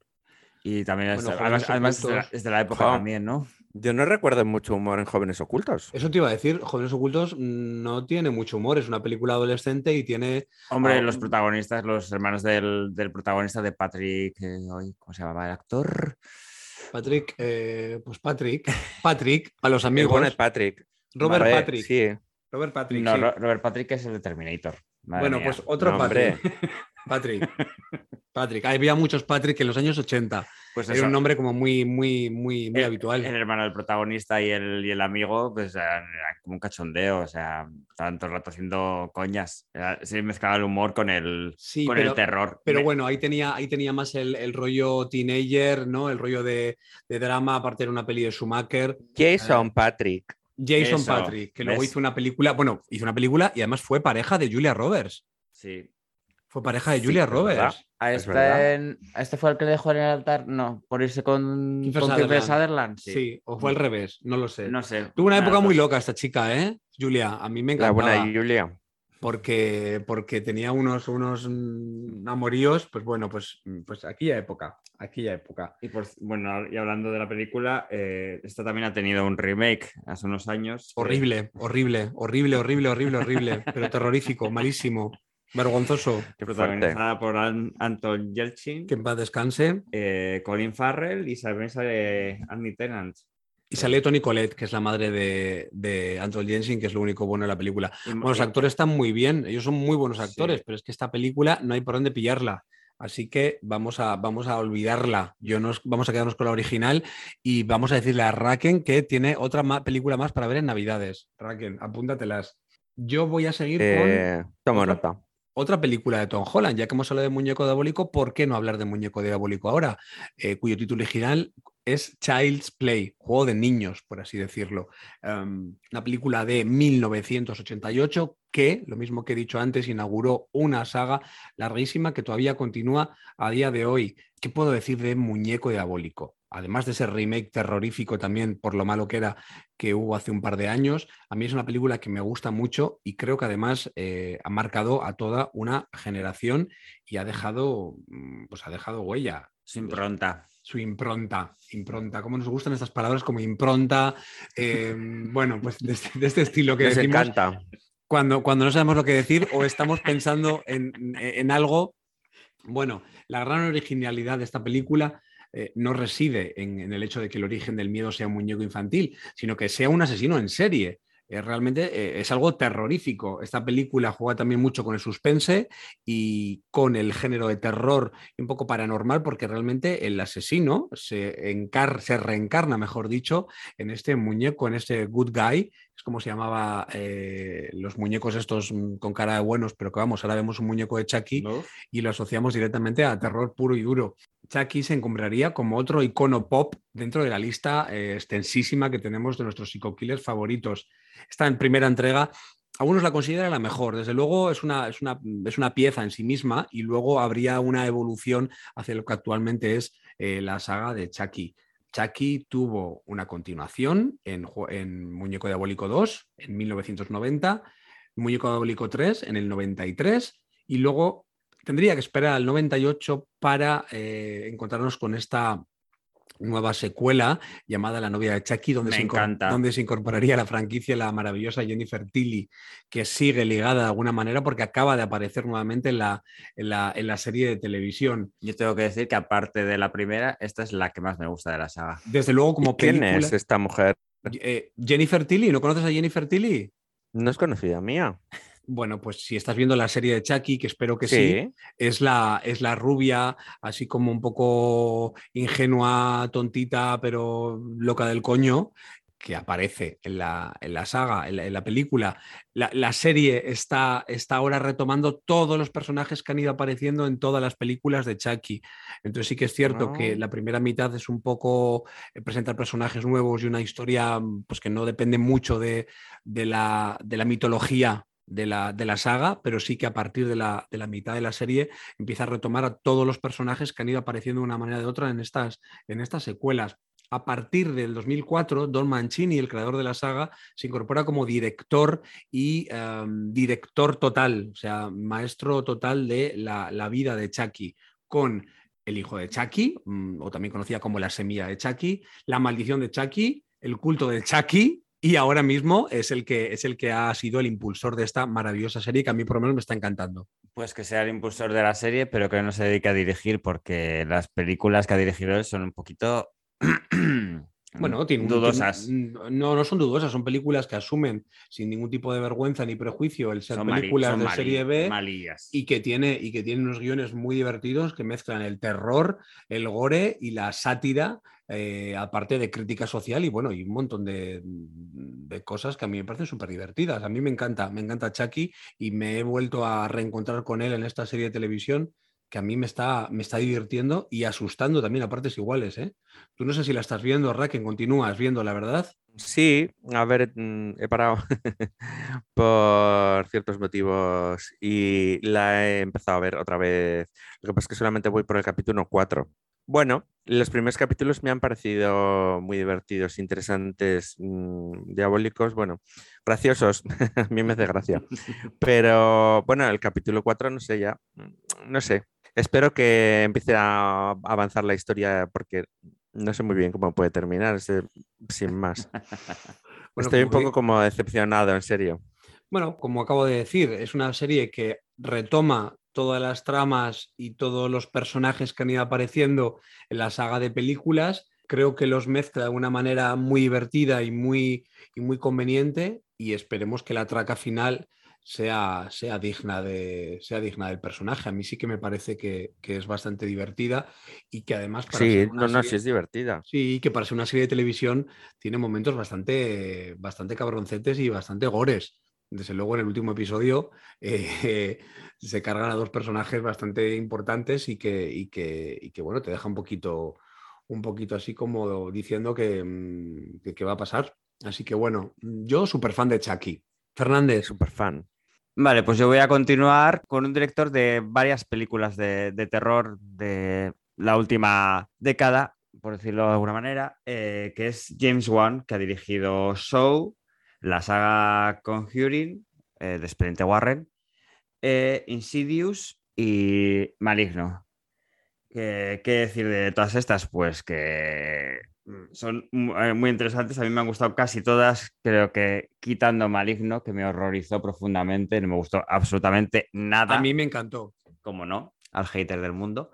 y también bueno, es, además, además es, de la, es de la época jo, también, ¿no? Yo no recuerdo mucho humor en Jóvenes Ocultos. Eso te iba a decir, Jóvenes Ocultos no tiene mucho humor, es una película adolescente y tiene... Hombre, uh, los protagonistas, los hermanos del, del protagonista de Patrick, eh, ¿cómo se llamaba el actor? Patrick, eh, pues Patrick, Patrick, a los amigos. El Patrick. Robert vale, Patrick. Sí. Robert Patrick, no, sí. Robert Patrick es el de Terminator. Madre bueno, mía. pues otro no, Patrick. Patrick. Patrick. Había muchos Patrick en los años ochenta. Pues era eso. un nombre como muy, muy, muy, muy el, habitual. El hermano del protagonista y el, y el amigo, pues era como un cachondeo, o sea, estaban todo el rato haciendo coñas. Era, se mezclaba el humor con el, sí, con pero, el terror. Pero Me... bueno, ahí tenía, ahí tenía más el, el rollo teenager, ¿no? El rollo de, de drama, aparte era una peli de Schumacher. Jason eh, Patrick. Jason Eso, Patrick, que luego ¿ves? hizo una película, bueno, hizo una película y además fue pareja de Julia Roberts. Sí. Fue pareja de Julia sí, Roberts. ¿A este, en, ¿A este fue el que dejó en el altar? No, por irse con Kiefer con Sutherland. Kiefer Sutherland. Sí. sí, o fue al revés, no lo sé. No sé. Tuvo una Nada, época muy pues... loca esta chica, ¿eh? Julia, a mí me encantaba. La buena Julia. Porque, porque tenía unos, unos amoríos, pues bueno, pues, pues aquella época, aquella época. Y por, bueno, y hablando de la película, eh, esta también ha tenido un remake hace unos años. Horrible, que... horrible, horrible, horrible, horrible, horrible, pero terrorífico, malísimo, vergonzoso. Protagonizada por An Anton Yelchin. Que en paz descanse. Eh, Colin Farrell y también sale Annie Tennant. Y sale Toni Collette, que es la madre de, de Anton Yelchin, que es lo único bueno de la película. Y, bueno, los actores están muy bien, ellos son muy buenos actores, sí. Pero es que esta película no hay por dónde pillarla. Así que vamos a, vamos a olvidarla. Yo nos, vamos a quedarnos con la original y vamos a decirle a Raken que tiene otra ma película más para ver en Navidades. Raken, apúntatelas. Yo voy a seguir eh, con... Tomo otra, nota. otra película de Tom Holland, ya que hemos hablado de Muñeco Diabólico, ¿por qué no hablar de Muñeco Diabólico ahora? Eh, cuyo título original es Child's Play, juego de niños, por así decirlo. Um, una película de mil novecientos ochenta y ocho que, lo mismo que he dicho antes, inauguró una saga larguísima que todavía continúa a día de hoy. ¿Qué puedo decir de Muñeco Diabólico? Además de ese remake terrorífico también por lo malo que era que hubo hace un par de años, a mí es una película que me gusta mucho y creo que además eh, ha marcado a toda una generación y ha dejado, pues ha dejado huella. Su impronta. Su impronta, impronta. ¿Cómo nos gustan estas palabras como impronta? Eh, bueno, pues de este, de este estilo que Nos decimos. encanta. Cuando, cuando no sabemos lo que decir o estamos pensando en, en algo. Bueno, la gran originalidad de esta película eh, no reside en, en el hecho de que el origen del miedo sea un muñeco infantil, sino que sea un asesino en serie. Eh, realmente eh, es algo terrorífico. Esta película juega también mucho con el suspense y con el género de terror y un poco paranormal, porque realmente el asesino se, encar se reencarna, mejor dicho, en este muñeco, en este good guy. Es como se llamaba eh, los muñecos estos con cara de buenos, pero que vamos, ahora vemos un muñeco de Chucky, ¿no? Y lo asociamos directamente a terror puro y duro. Chucky se encumbraría como otro icono pop dentro de la lista eh, extensísima que tenemos de nuestros psico-killers favoritos. Esta en primera entrega, algunos la consideran la mejor. Desde luego es una, es, una, es una pieza en sí misma y luego habría una evolución hacia lo que actualmente es eh, la saga de Chucky. Chucky tuvo una continuación en, en Muñeco Diabólico dos en mil novecientos noventa, Muñeco Diabólico tres en el noventa y tres y luego tendría que esperar al noventa y ocho para eh, encontrarnos con esta nueva secuela llamada La novia de Chucky, donde Me se, encanta. donde se incorporaría a la franquicia la maravillosa Jennifer Tilly, que sigue ligada de alguna manera porque acaba de aparecer nuevamente en la, en la, en la serie de televisión. Yo tengo que decir que aparte de la primera, esta es la que más me gusta de la saga. Desde luego como ¿Quién película... es esta mujer? Eh, Jennifer Tilly, ¿no conoces a Jennifer Tilly? No es conocida mía. Bueno, pues si estás viendo la serie de Chucky, que espero que sí, sí, es la, es la rubia, así como un poco ingenua, tontita, pero loca del coño, que aparece en la, en la saga, en la, en la película. La, la serie está, está ahora retomando todos los personajes que han ido apareciendo en todas las películas de Chucky. Entonces sí que es cierto oh. que la primera mitad es un poco eh, presentar personajes nuevos y una historia pues, que no depende mucho de, de, la, de la mitología de la, de la saga, pero sí que a partir de la, de la mitad de la serie empieza a retomar a todos los personajes que han ido apareciendo de una manera o de otra en estas, en estas secuelas. A partir del dos mil cuatro, Don Mancini, el creador de la saga, se incorpora como director y um, director total, o sea, maestro total de la, la vida de Chucky, con El hijo de Chucky, um, o también conocida como La semilla de Chucky, La maldición de Chucky, El culto de Chucky, y ahora mismo es el, que, es el que ha sido el impulsor de esta maravillosa serie que a mí por lo menos me está encantando. Pues que sea el impulsor de la serie, pero que no se dedique a dirigir, porque las películas que ha dirigido él son un poquito bueno, tiene un, dudosas. Tiene, no, no son dudosas, son películas que asumen sin ningún tipo de vergüenza ni prejuicio el ser son películas mali, de mali, serie B malillas. y que tiene y que tienen unos guiones muy divertidos que mezclan el terror, el gore y la sátira, eh, aparte de crítica social y bueno, y un montón de, de cosas que a mí me parecen súper divertidas. A mí me encanta, me encanta Chucky y me he vuelto a reencontrar con él en esta serie de televisión que a mí me está, me está divirtiendo y asustando también a partes iguales, ¿eh? Tú no sé si la estás viendo, Raquel, continúas viendo, la verdad. Sí, a ver, he parado por ciertos motivos y la he empezado a ver otra vez. Lo que pasa es que solamente voy por el capítulo cuatro. Bueno, los primeros capítulos me han parecido muy divertidos, interesantes, mmm, diabólicos, bueno, graciosos, a mí me hace gracia. Pero bueno, el capítulo cuatro no sé ya, no sé. Espero que empiece a avanzar la historia porque no sé muy bien cómo puede terminar, sin más. Bueno, estoy un poco que... como decepcionado, en serio. Bueno, como acabo de decir, es una serie que retoma todas las tramas y todos los personajes que han ido apareciendo en la saga de películas. Creo que los mezcla de una manera muy divertida y muy, y muy conveniente y esperemos que la traca final sea, sea, digna de, sea digna del personaje. A mí sí que me parece que, que es bastante divertida y que además... Para sí, ser una no, serie, no, sí es divertida. Sí, que para ser una serie de televisión tiene momentos bastante, bastante cabroncetes y bastante gores. Desde luego en el último episodio eh, se cargan a dos personajes bastante importantes y que, y que, y que bueno, te deja un poquito, un poquito así como diciendo que, que, que va a pasar. Así que bueno, yo súper fan de Chucky. Fernández. Súper fan. Vale, pues yo voy a continuar con un director de varias películas de, de terror de la última década, por decirlo de alguna manera, eh, que es James Wan, que ha dirigido Saw, la saga Conjuring, eh, de Expediente Warren, eh, Insidious y Maligno. ¿Qué, qué decir de todas estas? Pues que son eh, muy interesantes. A mí me han gustado casi todas. Creo que quitando Maligno, que me horrorizó profundamente, no me gustó absolutamente nada. A mí me encantó. Como no, al hater del mundo.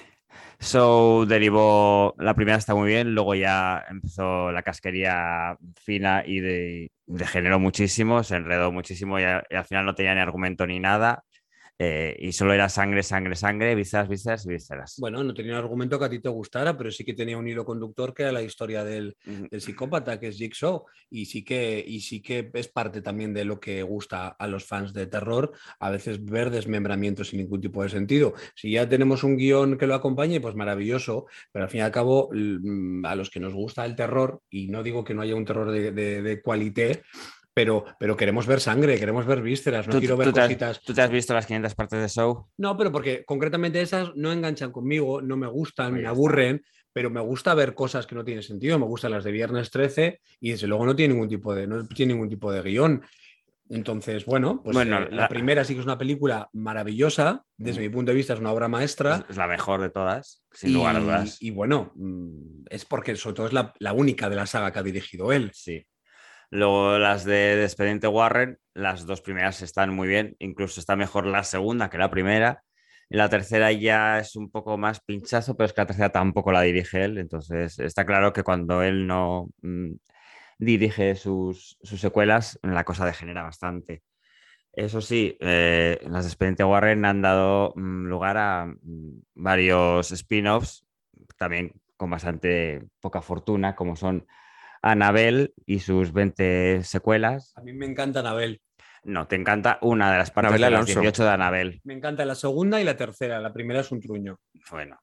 So derivó, la primera está muy bien, luego ya empezó la casquería fina y de, degeneró muchísimo, se enredó muchísimo y, a, y al final no tenía ni argumento ni nada. Eh, y solo era sangre, sangre, sangre, vísceras, vísceras y vísceras. Bueno, no tenía un argumento que a ti te gustara, pero sí que tenía un hilo conductor que era la historia del, del psicópata, que es Jigsaw, y sí, que, y sí que es parte también de lo que gusta a los fans de terror, a veces ver desmembramientos sin ningún tipo de sentido. Si ya tenemos un guión que lo acompañe, pues maravilloso, pero al fin y al cabo, a los que nos gusta el terror, y no digo que no haya un terror de, de, de qualité, Pero, pero queremos ver sangre, queremos ver vísceras, no ¿Tú, quiero ver tú te has, cositas. ¿Tú te has visto las quinientas partes de Saw? No, pero porque concretamente esas no enganchan conmigo, no me gustan, Pues me ya aburren, está. pero me gusta ver cosas que no tienen sentido. Me gustan las de Viernes trece y desde luego no tiene ningún tipo de, no tiene ningún tipo de guión. Entonces, bueno, pues Bueno, eh, la, la- primera sí que es una película maravillosa, desde mi punto de vista es una obra es, maestra. es la mejor de todas, sin lugar a Y, dudas. y bueno, mm, es porque sobre todo es la, la única de la saga que ha dirigido él. Sí. Luego las de, de Expediente Warren, las dos primeras están muy bien, incluso está mejor la segunda que la primera. Y la tercera ya es un poco más pinchazo, pero es que la tercera tampoco la dirige él, entonces está claro que cuando él no mm, dirige sus, sus secuelas, la cosa degenera bastante. Eso sí, eh, las de Expediente Warren han dado mm, lugar a mm, varios spin-offs, también con bastante poca fortuna, como son Annabelle y sus veinte secuelas. A mí me encanta Anabel. No, te encanta una de las partes Anabel de las Alonso. dieciocho de Annabelle. Me encanta la segunda y la tercera. La primera es un truño. Bueno.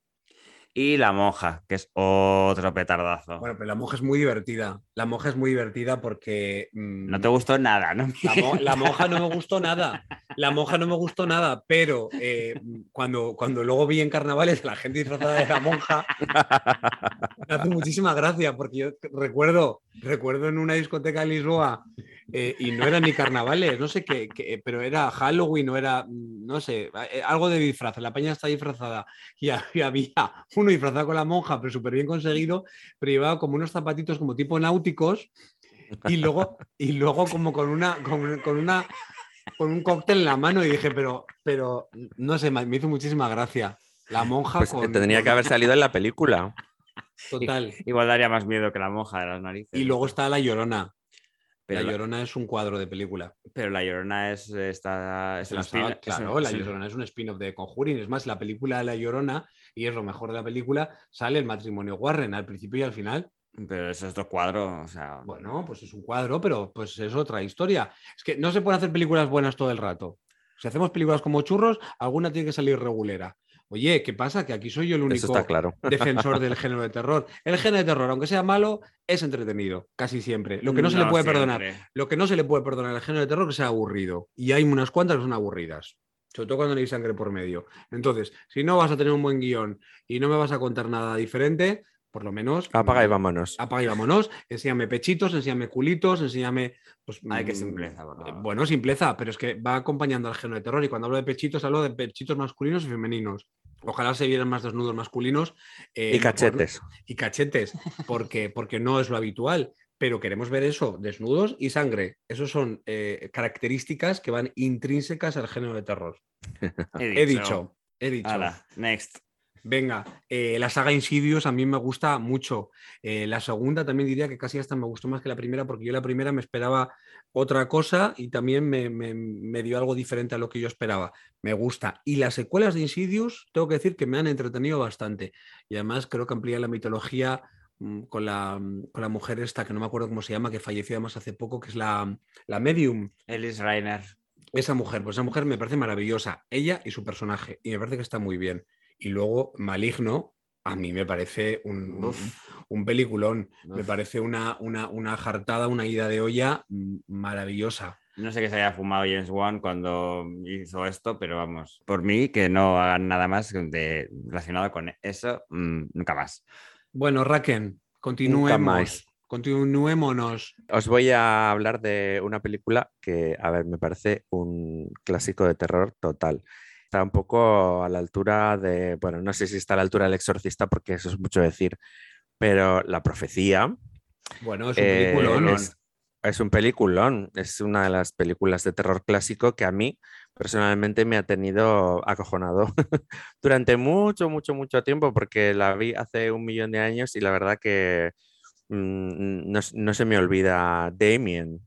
Y La Monja, que es otro petardazo. Bueno, pero la monja es muy divertida. La monja es muy divertida porque... mmm, No te gustó nada, ¿no? La, mo la monja no me gustó nada. La monja no me gustó nada, pero eh, cuando, cuando luego vi en carnavales a la gente disfrazada de la monja, me hace muchísima gracia, porque yo recuerdo, recuerdo en una discoteca en Lisboa, eh, y no eran ni carnavales, no sé qué, qué, pero era Halloween, o era, no sé, algo de disfraz, la peña está disfrazada, y había uno disfrazado con la monja, pero súper bien conseguido, pero llevaba como unos zapatitos como tipo náuticos, y luego, y luego como con una, con, con una, con un cóctel en la mano, y dije, pero, pero, no sé, me hizo muchísima gracia. La monja Pues con... tendría que haber salido en la película. Total. Igual daría más miedo que La Monja de las narices. Y luego está La Llorona. Pero La la, Llorona es un cuadro de película. pero la Llorona es, está, es La un saga, spin- es un- claro, La es un- Llorona es un spin-off de Conjuring. Es más, la película de La Llorona, y es lo mejor de la película, sale el matrimonio Warren al principio y al final. Pero eso es otro cuadro, o sea... Bueno, pues es un cuadro, pero pues es otra historia. Es que no se pueden hacer películas buenas todo el rato. Si hacemos películas como churros, alguna tiene que salir regulera. Oye, ¿qué pasa? Que aquí soy yo el Eso está único claro. defensor del género de terror. El género de terror, aunque sea malo, es entretenido, casi siempre. Lo que no se le puede perdonar, siempre. lo que no se le puede perdonar al género de terror es que sea aburrido. Y hay unas cuantas que son aburridas. Sobre todo cuando no hay sangre por medio. Entonces, si no vas a tener un buen guión y no me vas a contar nada diferente, por lo menos... Apaga y vámonos. Apaga y vámonos. Enséñame pechitos, enséñame culitos, enséñame... Pues, Ay, qué mm, simpleza, por favor. Bueno, simpleza, pero es que va acompañando al género de terror. Y cuando hablo de pechitos, hablo de pechitos masculinos y femeninos. Ojalá se vieran más desnudos masculinos. Eh, Y cachetes. por- y cachetes, porque, porque no es lo habitual. Pero queremos ver eso, desnudos y sangre. Esas son eh, características que van intrínsecas al género de terror. He dicho, he dicho. Hala, next. Venga, eh, la saga Insidious a mí me gusta mucho. Eh, la segunda también diría que casi hasta me gustó más que la primera, porque yo la primera me esperaba otra cosa y también me, me, me dio algo diferente a lo que yo esperaba. Me gusta. Y las secuelas de Insidious, tengo que decir que me han entretenido bastante. Y además creo que amplían la mitología con la, con la mujer esta, que no me acuerdo cómo se llama, que falleció además hace poco, que es la, la medium. Alice Reiner. Esa mujer, pues esa mujer me parece maravillosa, ella y su personaje, y me parece que está muy bien. Y luego Maligno, a mí me parece un, un, un peliculón, Uf. me parece una, una, una jartada, una ida de olla maravillosa. No sé qué se haya fumado James Wan cuando hizo esto, pero vamos, por mí que no hagan nada más de, relacionado con eso, mmm, nunca más. Bueno, Raken, continuemos. Continuémonos. Os voy a hablar de una película que, a ver, me parece un clásico de terror total. Está un poco a la altura de, bueno, no sé si está a la altura del Exorcista porque eso es mucho decir, pero La Profecía. Bueno, es un peliculón. Eh, es, es un peliculón, es una de las películas de terror clásico que a mí personalmente me ha tenido acojonado durante mucho, mucho, mucho tiempo porque la vi hace un millón de años y la verdad que no, no se me olvida Damien.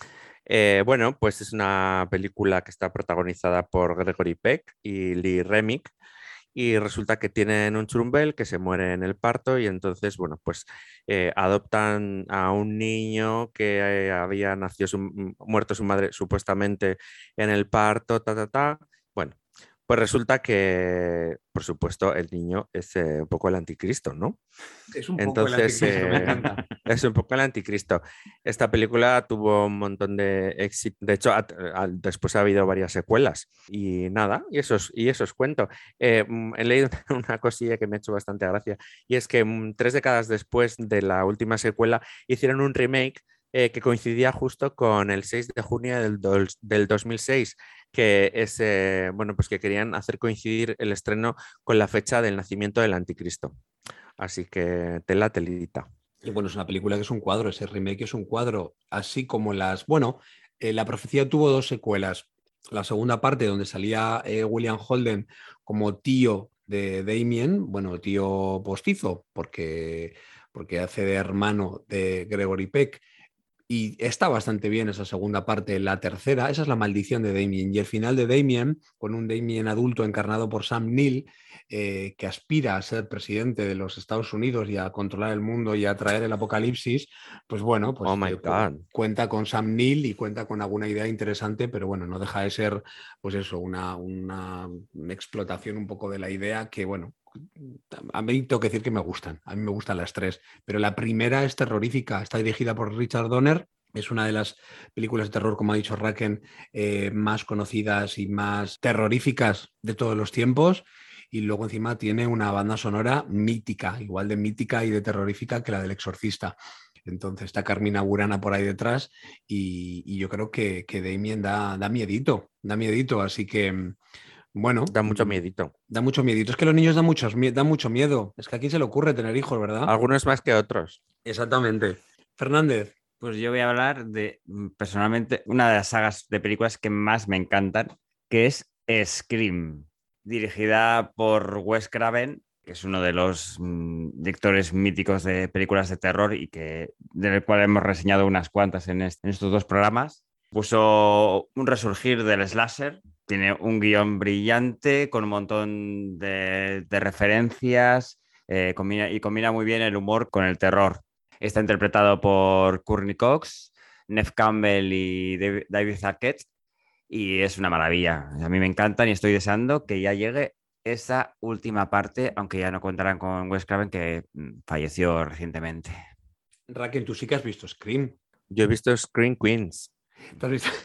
Eh, bueno, pues es una película que está protagonizada por Gregory Peck y Lee Remick y resulta que tienen un churumbel que se muere en el parto y entonces, bueno, pues eh, adoptan a un niño que eh, había nacido su, muerto su madre supuestamente en el parto, ta, ta, ta. Bueno, pues resulta que, por supuesto, el niño es eh, un poco el anticristo, ¿no? Es un Entonces, poco el anticristo, eh, me encanta. Es un poco el anticristo. Esta película tuvo un montón de éxito. De hecho, a, a, después ha habido varias secuelas. Y nada, y eso os, y eso os cuento. Eh, he leído una cosilla que me ha hecho bastante gracia. Y es que mm, tres décadas después de la última secuela hicieron un remake eh, que coincidía justo con el seis de junio del, do, del dos mil seis, que es, eh, bueno, pues que querían hacer coincidir el estreno con la fecha del nacimiento del anticristo. Así que tela, telita. Y bueno, es una película que es un cuadro, ese remake es un cuadro, así como las... Bueno, eh, La Profecía tuvo dos secuelas. La segunda parte, donde salía eh, William Holden como tío de Damien, bueno, tío postizo, porque, porque hace de hermano de Gregory Peck. Y está bastante bien esa segunda parte. La tercera, esa es la maldición de Damien. Y el final de Damien, con un Damien adulto encarnado por Sam Neill, eh, que aspira a ser presidente de los Estados Unidos y a controlar el mundo y a traer el apocalipsis, pues bueno, pues oh my eh, God. cuenta con Sam Neill y cuenta con alguna idea interesante, pero bueno, no deja de ser, pues eso, una, una explotación un poco de la idea que, bueno, a mí tengo que decir que me gustan, a mí me gustan las tres, pero la primera es terrorífica, está dirigida por Richard Donner, es una de las películas de terror, como ha dicho Raken, eh, más conocidas y más terroríficas de todos los tiempos, y luego encima tiene una banda sonora mítica, igual de mítica y de terrorífica que la del Exorcista. Entonces está Carmina Burana por ahí detrás y, y yo creo que, que Damien da, da miedito, da miedito, así que... Bueno, da mucho miedito. Da mucho miedito. Es que los niños dan, muchos, dan mucho miedo. Es que a quién se le ocurre tener hijos, ¿verdad? Algunos más que otros. Exactamente. Fernández. Pues yo voy a hablar de, personalmente, una de las sagas de películas que más me encantan, que es Scream, dirigida por Wes Craven, que es uno de los mmm, directores míticos de películas de terror y que, del cual hemos reseñado unas cuantas en, este, en estos dos programas. Puso un resurgir del slasher, tiene un guión brillante con un montón de, de referencias eh, combina, y combina muy bien el humor con el terror. Está interpretado por Courtney Cox, Neve Campbell y David, David Arquette y es una maravilla. A mí me encantan y estoy deseando que ya llegue esa última parte, aunque ya no contarán con Wes Craven, que falleció recientemente. Raquel, tú sí que has visto Scream. Yo he visto Scream Queens. ¿Te has visto?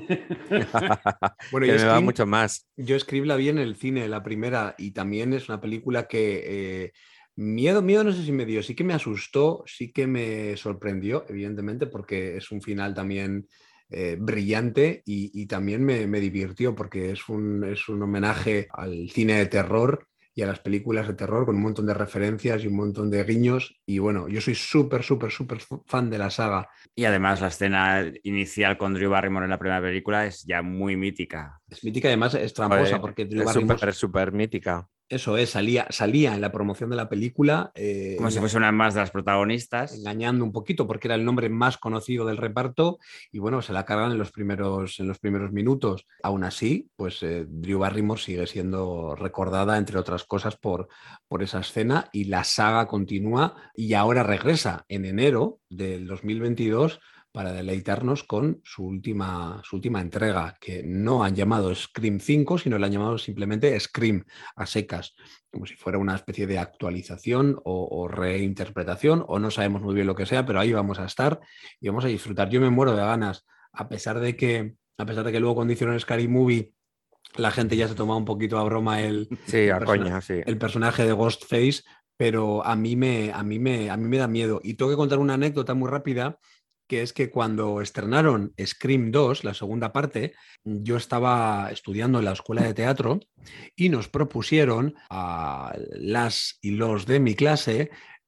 Bueno, que yo me Scream, va mucho más. Yo Scream la vi en el cine, la primera, y también es una película que eh, miedo, miedo no sé si me dio, sí que me asustó, sí que me sorprendió, evidentemente, porque es un final también eh, brillante y, y también me, me divirtió porque es un, es un homenaje al cine de terror y a las películas de terror con un montón de referencias y un montón de guiños. Y bueno, yo soy súper, súper, súper fan de la saga. Y además la escena inicial con Drew Barrymore en la primera película es ya muy mítica. Es mítica y además es tramposa porque Drew es Barrymore... súper, súper mítica. Eso es, salía, salía en la promoción de la película. Eh, Como si fuese una más de las protagonistas. Engañando un poquito porque era el nombre más conocido del reparto y bueno, se la cargan en los primeros, en los primeros minutos. Aún así, pues eh, Drew Barrymore sigue siendo recordada, entre otras cosas, por, por esa escena y la saga continúa y ahora regresa en enero del dos mil veintidós para deleitarnos con su última, su última entrega, que no han llamado Scream cinco, sino la han llamado simplemente Scream, a secas, como si fuera una especie de actualización o, o reinterpretación, o no sabemos muy bien lo que sea, pero ahí vamos a estar y vamos a disfrutar. Yo me muero de ganas, a pesar de que, a pesar de que luego cuando hicieron Scary Movie la gente ya se tomaba un poquito a broma el, sí, a el, coña, sí. el personaje de Ghostface, pero a mí, me, a, mí me, a mí me da miedo. Y tengo que contar una anécdota muy rápida, que es que cuando estrenaron Scream dos, la segunda parte, yo estaba estudiando en la escuela de teatro y nos propusieron a las y los de mi clase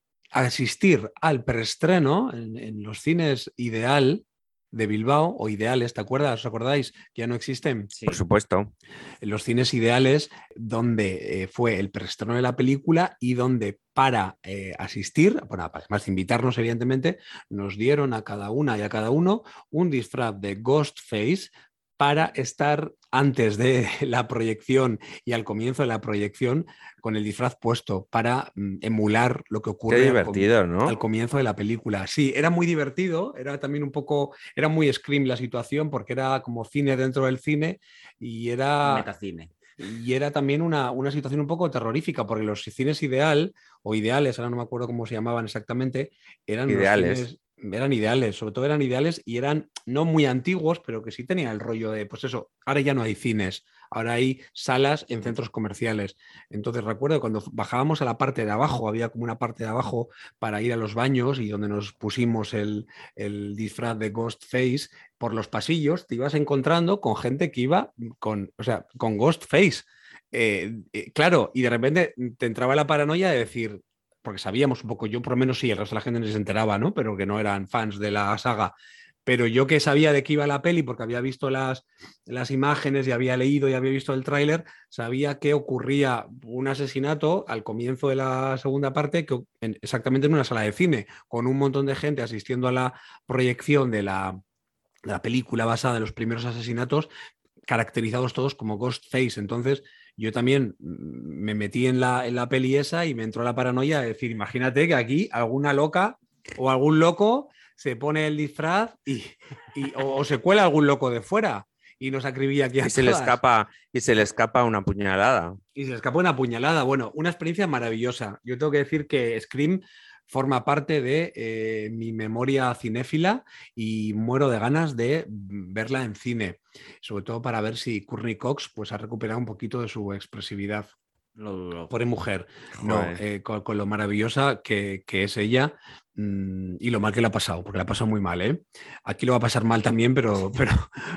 asistir al preestreno en, en los cines Ideal de Bilbao, o Ideales, ¿te acuerdas? ¿Os acordáis? Que ya no existen. Sí. Por supuesto. En los cines Ideales, donde eh, fue el preestreno de la película y donde para eh, asistir, bueno, además de invitarnos evidentemente, nos dieron a cada una y a cada uno un disfraz de Ghostface para estar antes de la proyección y al comienzo de la proyección con el disfraz puesto para mm, emular lo que ocurre. Qué divertido, al, ¿no? Al comienzo de la película. Sí, era muy divertido, era también un poco, era muy Scream la situación porque era como cine dentro del cine y era... Metacine. Y era también una, una situación un poco terrorífica, porque los cines ideal o ideales, ahora no me acuerdo cómo se llamaban exactamente, eran Ideales. los cines, eran ideales, sobre todo eran ideales y eran no muy antiguos, pero que sí tenían el rollo de, pues eso, ahora ya no hay cines, ahora hay salas en centros comerciales. Entonces recuerdo cuando bajábamos a la parte de abajo, había como una parte de abajo para ir a los baños y donde nos pusimos el, el disfraz de Ghostface, por los pasillos te ibas encontrando con gente que iba con, o sea, con Ghostface. Eh, eh, claro, y de repente te entraba la paranoia de decir, porque sabíamos un poco, yo por lo menos sí, el resto de la gente no se enteraba, ¿no? Pero que no eran fans de la saga. Pero yo que sabía de qué iba la peli, porque había visto las, las imágenes y había leído y había visto el tráiler, sabía que ocurría un asesinato al comienzo de la segunda parte, que, en, exactamente en una sala de cine, con un montón de gente asistiendo a la proyección de la, de la película basada en los primeros asesinatos, caracterizados todos como Ghostface. Entonces yo también me metí en la, en la peli esa y me entró la paranoia de decir, imagínate que aquí alguna loca o algún loco se pone el disfraz y, y o, o se cuela algún loco de fuera y nos acribilla aquí a y se todas. le escapa y se le escapa una puñalada. Y se le escapa una puñalada. Bueno, una experiencia maravillosa. Yo tengo que decir que Scream forma parte de eh, mi memoria cinéfila y muero de ganas de verla en cine, sobre todo para ver si Courtney Cox pues, ha recuperado un poquito de su expresividad. Lo duro. Pobre mujer, Joder. no, eh, con, con lo maravillosa que, que es ella mmm, y lo mal que le ha pasado, porque le ha pasado muy mal, ¿eh? Aquí lo va a pasar mal también, pero, pero,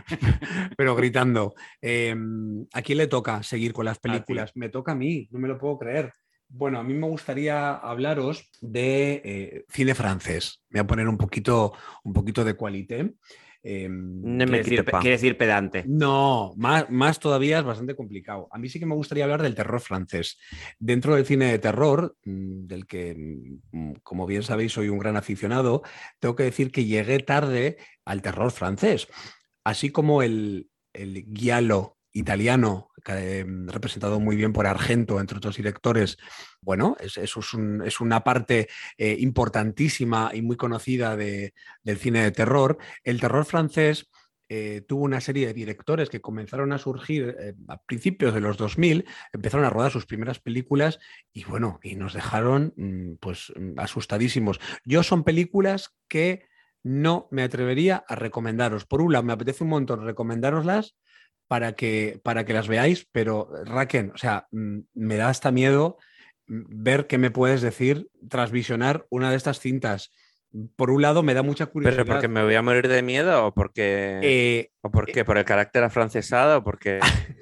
pero gritando. Eh, ¿A quién le toca seguir con las películas? Me toca a mí, no me lo puedo creer. Bueno, a mí me gustaría hablaros de eh, cine francés. Me voy a poner un poquito, un poquito de qualité. Eh, No Quiere me decir, quepa. quiere decir pedante. no, más, más todavía es bastante complicado. A mí sí que me gustaría hablar del terror francés. Dentro del cine de terror, del que, como bien sabéis, soy un gran aficionado, tengo que decir que llegué tarde al terror francés. Así como el, el giallo italiano, eh, representado muy bien por Argento, entre otros directores, bueno, es, eso es, un, es una parte eh, importantísima y muy conocida de, del cine de terror. El terror francés eh, tuvo una serie de directores que comenzaron a surgir eh, a principios de los dos mil, empezaron a rodar sus primeras películas y bueno, y nos dejaron pues asustadísimos. Yo son películas que no me atrevería a recomendaros. Por un lado, me apetece un montón recomendároslas para que, para que las veáis, pero Raquel, o sea, me da hasta miedo ver qué me puedes decir tras visionar una de estas cintas. Por un lado, me da mucha curiosidad. ¿Pero porque me voy a morir de miedo o porque, eh, o por qué? ¿Por el carácter afrancesado o porque...?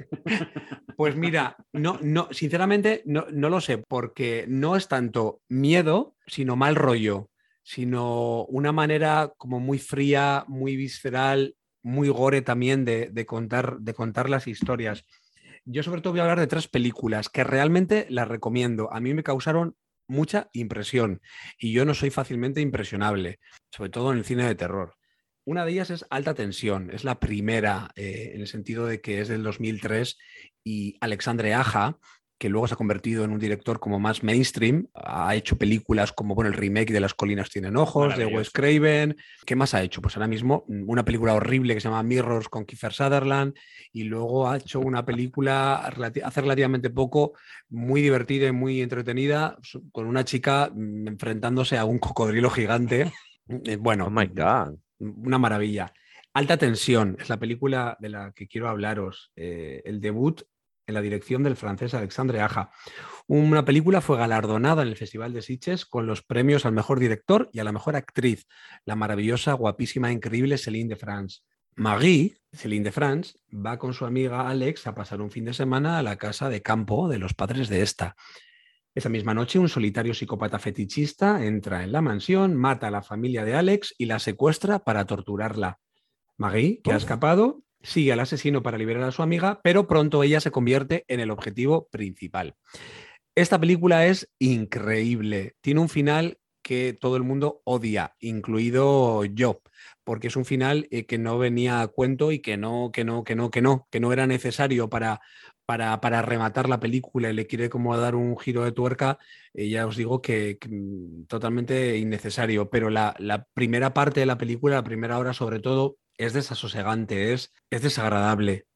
Pues mira, no, no, sinceramente no, no lo sé, porque no es tanto miedo, sino mal rollo, sino una manera como muy fría, muy visceral, muy gore también de, de, contar, de contar las historias. Yo sobre todo voy a hablar de tres películas que realmente las recomiendo. A mí me causaron mucha impresión y yo no soy fácilmente impresionable, sobre todo en el cine de terror. Una de ellas es Alta Tensión, es la primera eh, en el sentido de que es del dos mil tres y Alexandre Aja, que luego se ha convertido en un director como más mainstream, ha hecho películas como bueno, el remake de Las colinas tienen ojos, de Wes Craven. ¿Qué más ha hecho? Pues ahora mismo una película horrible que se llama Mirrors con Kiefer Sutherland y luego ha hecho una película hace relativamente poco muy divertida y muy entretenida con una chica enfrentándose a un cocodrilo gigante. Bueno, oh my God. Una maravilla. Alta Tensión es la película de la que quiero hablaros. Eh, el debut en la dirección del francés Alexandre Aja. Una película fue galardonada en el Festival de Sitges con los premios al mejor director y a la mejor actriz, la maravillosa, guapísima, increíble Céline de France. Marie, Céline de France, va con su amiga Alex a pasar un fin de semana a la casa de campo de los padres de esta. Esa misma noche, un solitario psicópata fetichista entra en la mansión, mata a la familia de Alex y la secuestra para torturarla. Marie, que Uf. ha escapado, sigue al asesino para liberar a su amiga, pero pronto ella se convierte en el objetivo principal. Esta película es increíble. Tiene un final que todo el mundo odia, incluido yo, porque es un final eh, que no venía a cuento y que no, que no, que no, que no, que no era necesario para, para, para rematar la película y le quiere como dar un giro de tuerca. Eh, ya os digo que, que totalmente innecesario, pero la, la primera parte de la película, la primera hora sobre todo, es desasosegante, es, es desagradable.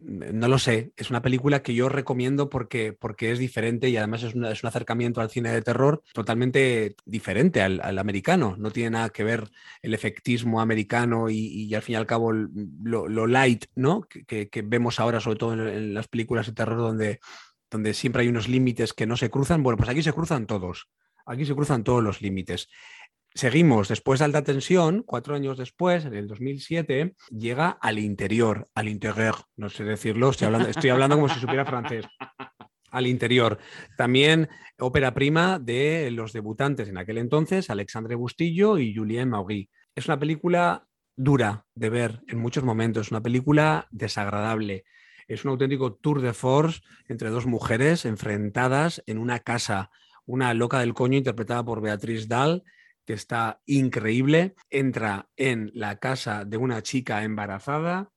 No lo sé, es una película que yo recomiendo porque, porque es diferente y además es, una, es un acercamiento al cine de terror totalmente diferente al, al americano. No tiene nada que ver el efectismo americano y, y al fin y al cabo lo, lo light, ¿no? que, que, que vemos ahora sobre todo en, en las películas de terror donde, donde siempre hay unos límites que no se cruzan. Bueno, pues aquí se cruzan todos, aquí se cruzan todos los límites. Seguimos, después de Alta Tensión, cuatro años después, en el dos mil siete, llega Al Interior, Al Interieur, no sé decirlo, estoy hablando, estoy hablando como si supiera francés. Al Interior, también ópera prima de los debutantes en aquel entonces, Alexandre Bustillo y Julien Maury. Es una película dura de ver en muchos momentos, una película desagradable. Es un auténtico tour de force entre dos mujeres enfrentadas en una casa, una loca del coño interpretada por Beatriz Dalle, que está increíble, entra en la casa de una chica embarazada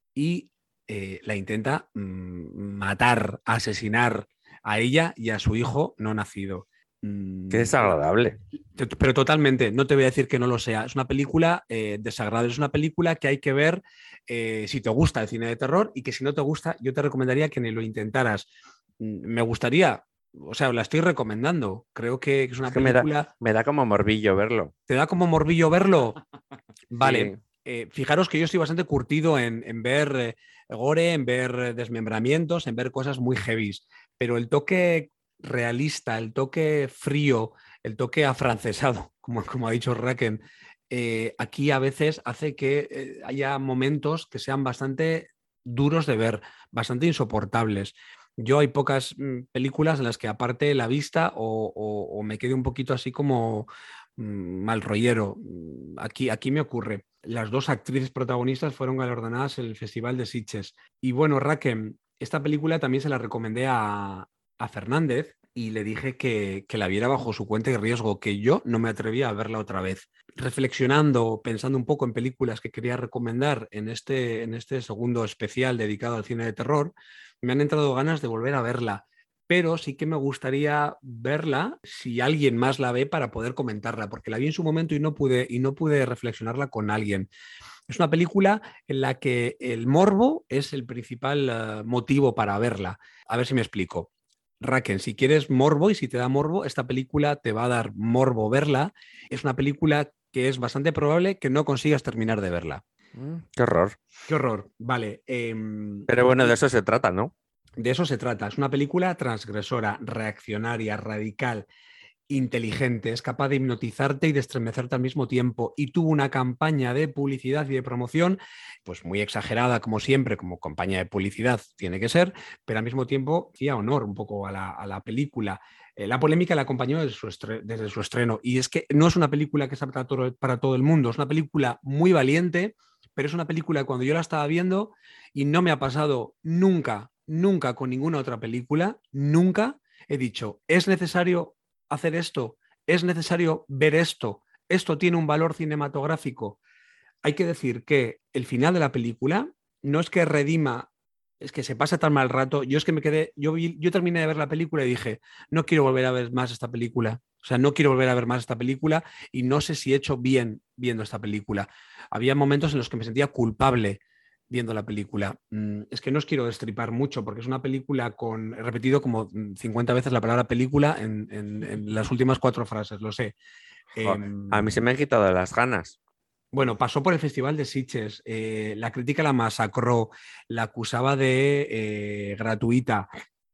y eh, la intenta mmm, matar, asesinar a ella y a su hijo no nacido. Mm, Qué desagradable. Pero totalmente, no te voy a decir que no lo sea. Es una película eh, desagradable, es una película que hay que ver eh, si te gusta el cine de terror y que si no te gusta, yo te recomendaría que ni lo intentaras. Me gustaría... O sea, la estoy recomendando. Creo que es una es que película... Me da, me da como morbillo verlo. ¿Te da como morbillo verlo? Vale. Sí. Eh, fijaros que yo estoy bastante curtido en, en ver eh, gore, en ver eh, desmembramientos, en ver cosas muy heavies. Pero el toque realista, el toque frío, el toque afrancesado, como, como ha dicho Raken, eh, aquí a veces hace que eh, haya momentos que sean bastante duros de ver, bastante insoportables. Yo hay pocas mm, películas en las que aparte la vista o, o, o me quede un poquito así como mm, mal rollero. Aquí, aquí me ocurre. Las dos actrices protagonistas fueron galardonadas en el Festival de Sitges. Y bueno, Raquel, esta película también se la recomendé a, a Fernández y le dije que, que la viera bajo su cuenta y riesgo, que yo no me atrevía a verla otra vez. Reflexionando, pensando un poco en películas que quería recomendar en este, en este segundo especial dedicado al cine de terror, me han entrado ganas de volver a verla, pero sí que me gustaría verla si alguien más la ve para poder comentarla, porque la vi en su momento y no pude, y no pude reflexionarla con alguien. Es una película en la que el morbo es el principal uh, motivo para verla. A ver si me explico. Raken, si quieres morbo y si te da morbo, esta película te va a dar morbo verla. Es una película que es bastante probable que no consigas terminar de verla. Mm, qué horror. Qué horror, vale. Eh, Pero bueno, de eso se trata, ¿no? De eso se trata. Es una película transgresora, reaccionaria, radical, inteligente, es capaz de hipnotizarte y de estremecerte al mismo tiempo. Y tuvo una campaña de publicidad y de promoción, pues muy exagerada, como siempre, como campaña de publicidad tiene que ser, pero al mismo tiempo hacía honor un poco a la, a la película. Eh, la polémica la acompañó desde su, estre- desde su estreno. Y es que no es una película que es para todo, para todo el mundo, es una película muy valiente, pero es una película cuando yo la estaba viendo y no me ha pasado nunca nunca con ninguna otra película, nunca he dicho, es necesario hacer esto, es necesario ver esto, esto tiene un valor cinematográfico. Hay que decir que el final de la película no es que redima, es que se pasa tan mal rato. Yo es que me quedé, yo, vi, yo terminé de ver la película y dije, no quiero volver a ver más esta película. O sea, no quiero volver a ver más esta película y no sé si he hecho bien viendo esta película. Había momentos en los que me sentía culpable viendo la película. Es que no os quiero destripar mucho porque es una película con, he repetido como cincuenta veces la palabra película en, en, en las últimas cuatro frases, lo sé. Eh, a mí se me han quitado las ganas. Bueno, pasó por el Festival de Sitges, eh, la crítica la masacró, la acusaba de eh, gratuita.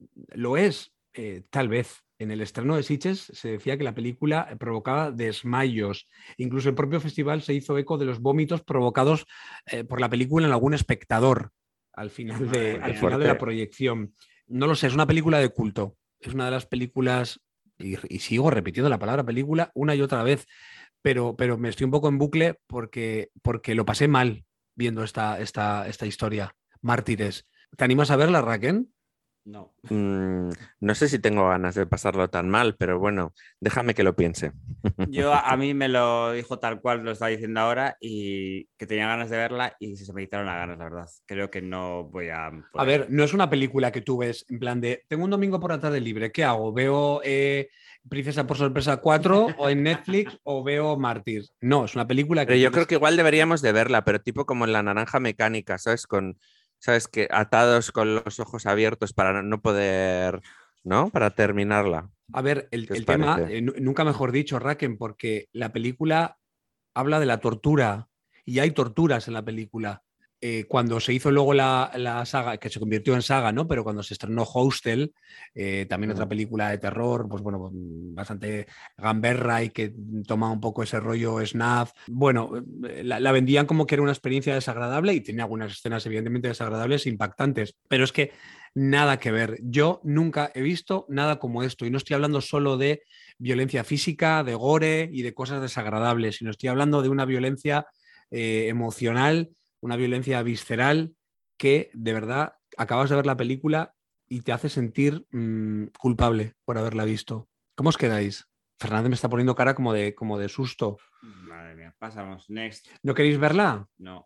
Lo es, eh, tal vez. En el estreno de Sitges se decía que la película provocaba desmayos. Incluso el propio festival se hizo eco de los vómitos provocados eh, por la película en algún espectador al final, de, al final de la proyección. No lo sé, es una película de culto. Es una de las películas, y, y sigo repitiendo la palabra película una y otra vez, pero, pero me estoy un poco en bucle porque, porque lo pasé mal viendo esta, esta, esta historia. Mártires. ¿Te animas a verla, Raquel? No. Mm, no sé si tengo ganas de pasarlo tan mal, pero bueno, déjame que lo piense. Yo a, a mí me lo dijo tal cual lo estaba diciendo ahora y que tenía ganas de verla y se me quitaron las ganas, la verdad. Creo que no voy a... A ver, no es una película que tú ves en plan de, tengo un domingo por la tarde libre, ¿qué hago? ¿Veo eh, Princesa por Sorpresa cuatro o en Netflix o veo Mártir? No, es una película que... Pero yo tienes... creo que igual deberíamos de verla, pero tipo como en La Naranja Mecánica, ¿sabes? Con, ¿sabes? Que atados con los ojos abiertos para no poder, ¿no? Para terminarla. A ver, el, ¿Qué os el tema, parece? eh, nunca mejor dicho, Raken, porque la película habla de la tortura y hay torturas en la película. Eh, cuando se hizo luego la, la, saga, que se convirtió en saga, ¿no? Pero cuando se estrenó Hostel, eh, también otra película de terror, pues bueno, bastante gamberra y que toma un poco ese rollo snuff. Bueno, la, la vendían como que era una experiencia desagradable y tenía algunas escenas evidentemente desagradables, impactantes, pero es que nada que ver. Yo nunca he visto nada como esto y no estoy hablando solo de violencia física, de gore y de cosas desagradables, sino estoy hablando de una violencia eh, emocional, una violencia visceral que de verdad acabas de ver la película y te hace sentir mmm, culpable por haberla visto. ¿Cómo os quedáis? Fernández me está poniendo cara como de, como de susto. Madre mía, pasamos. Next. ¿No queréis verla? No.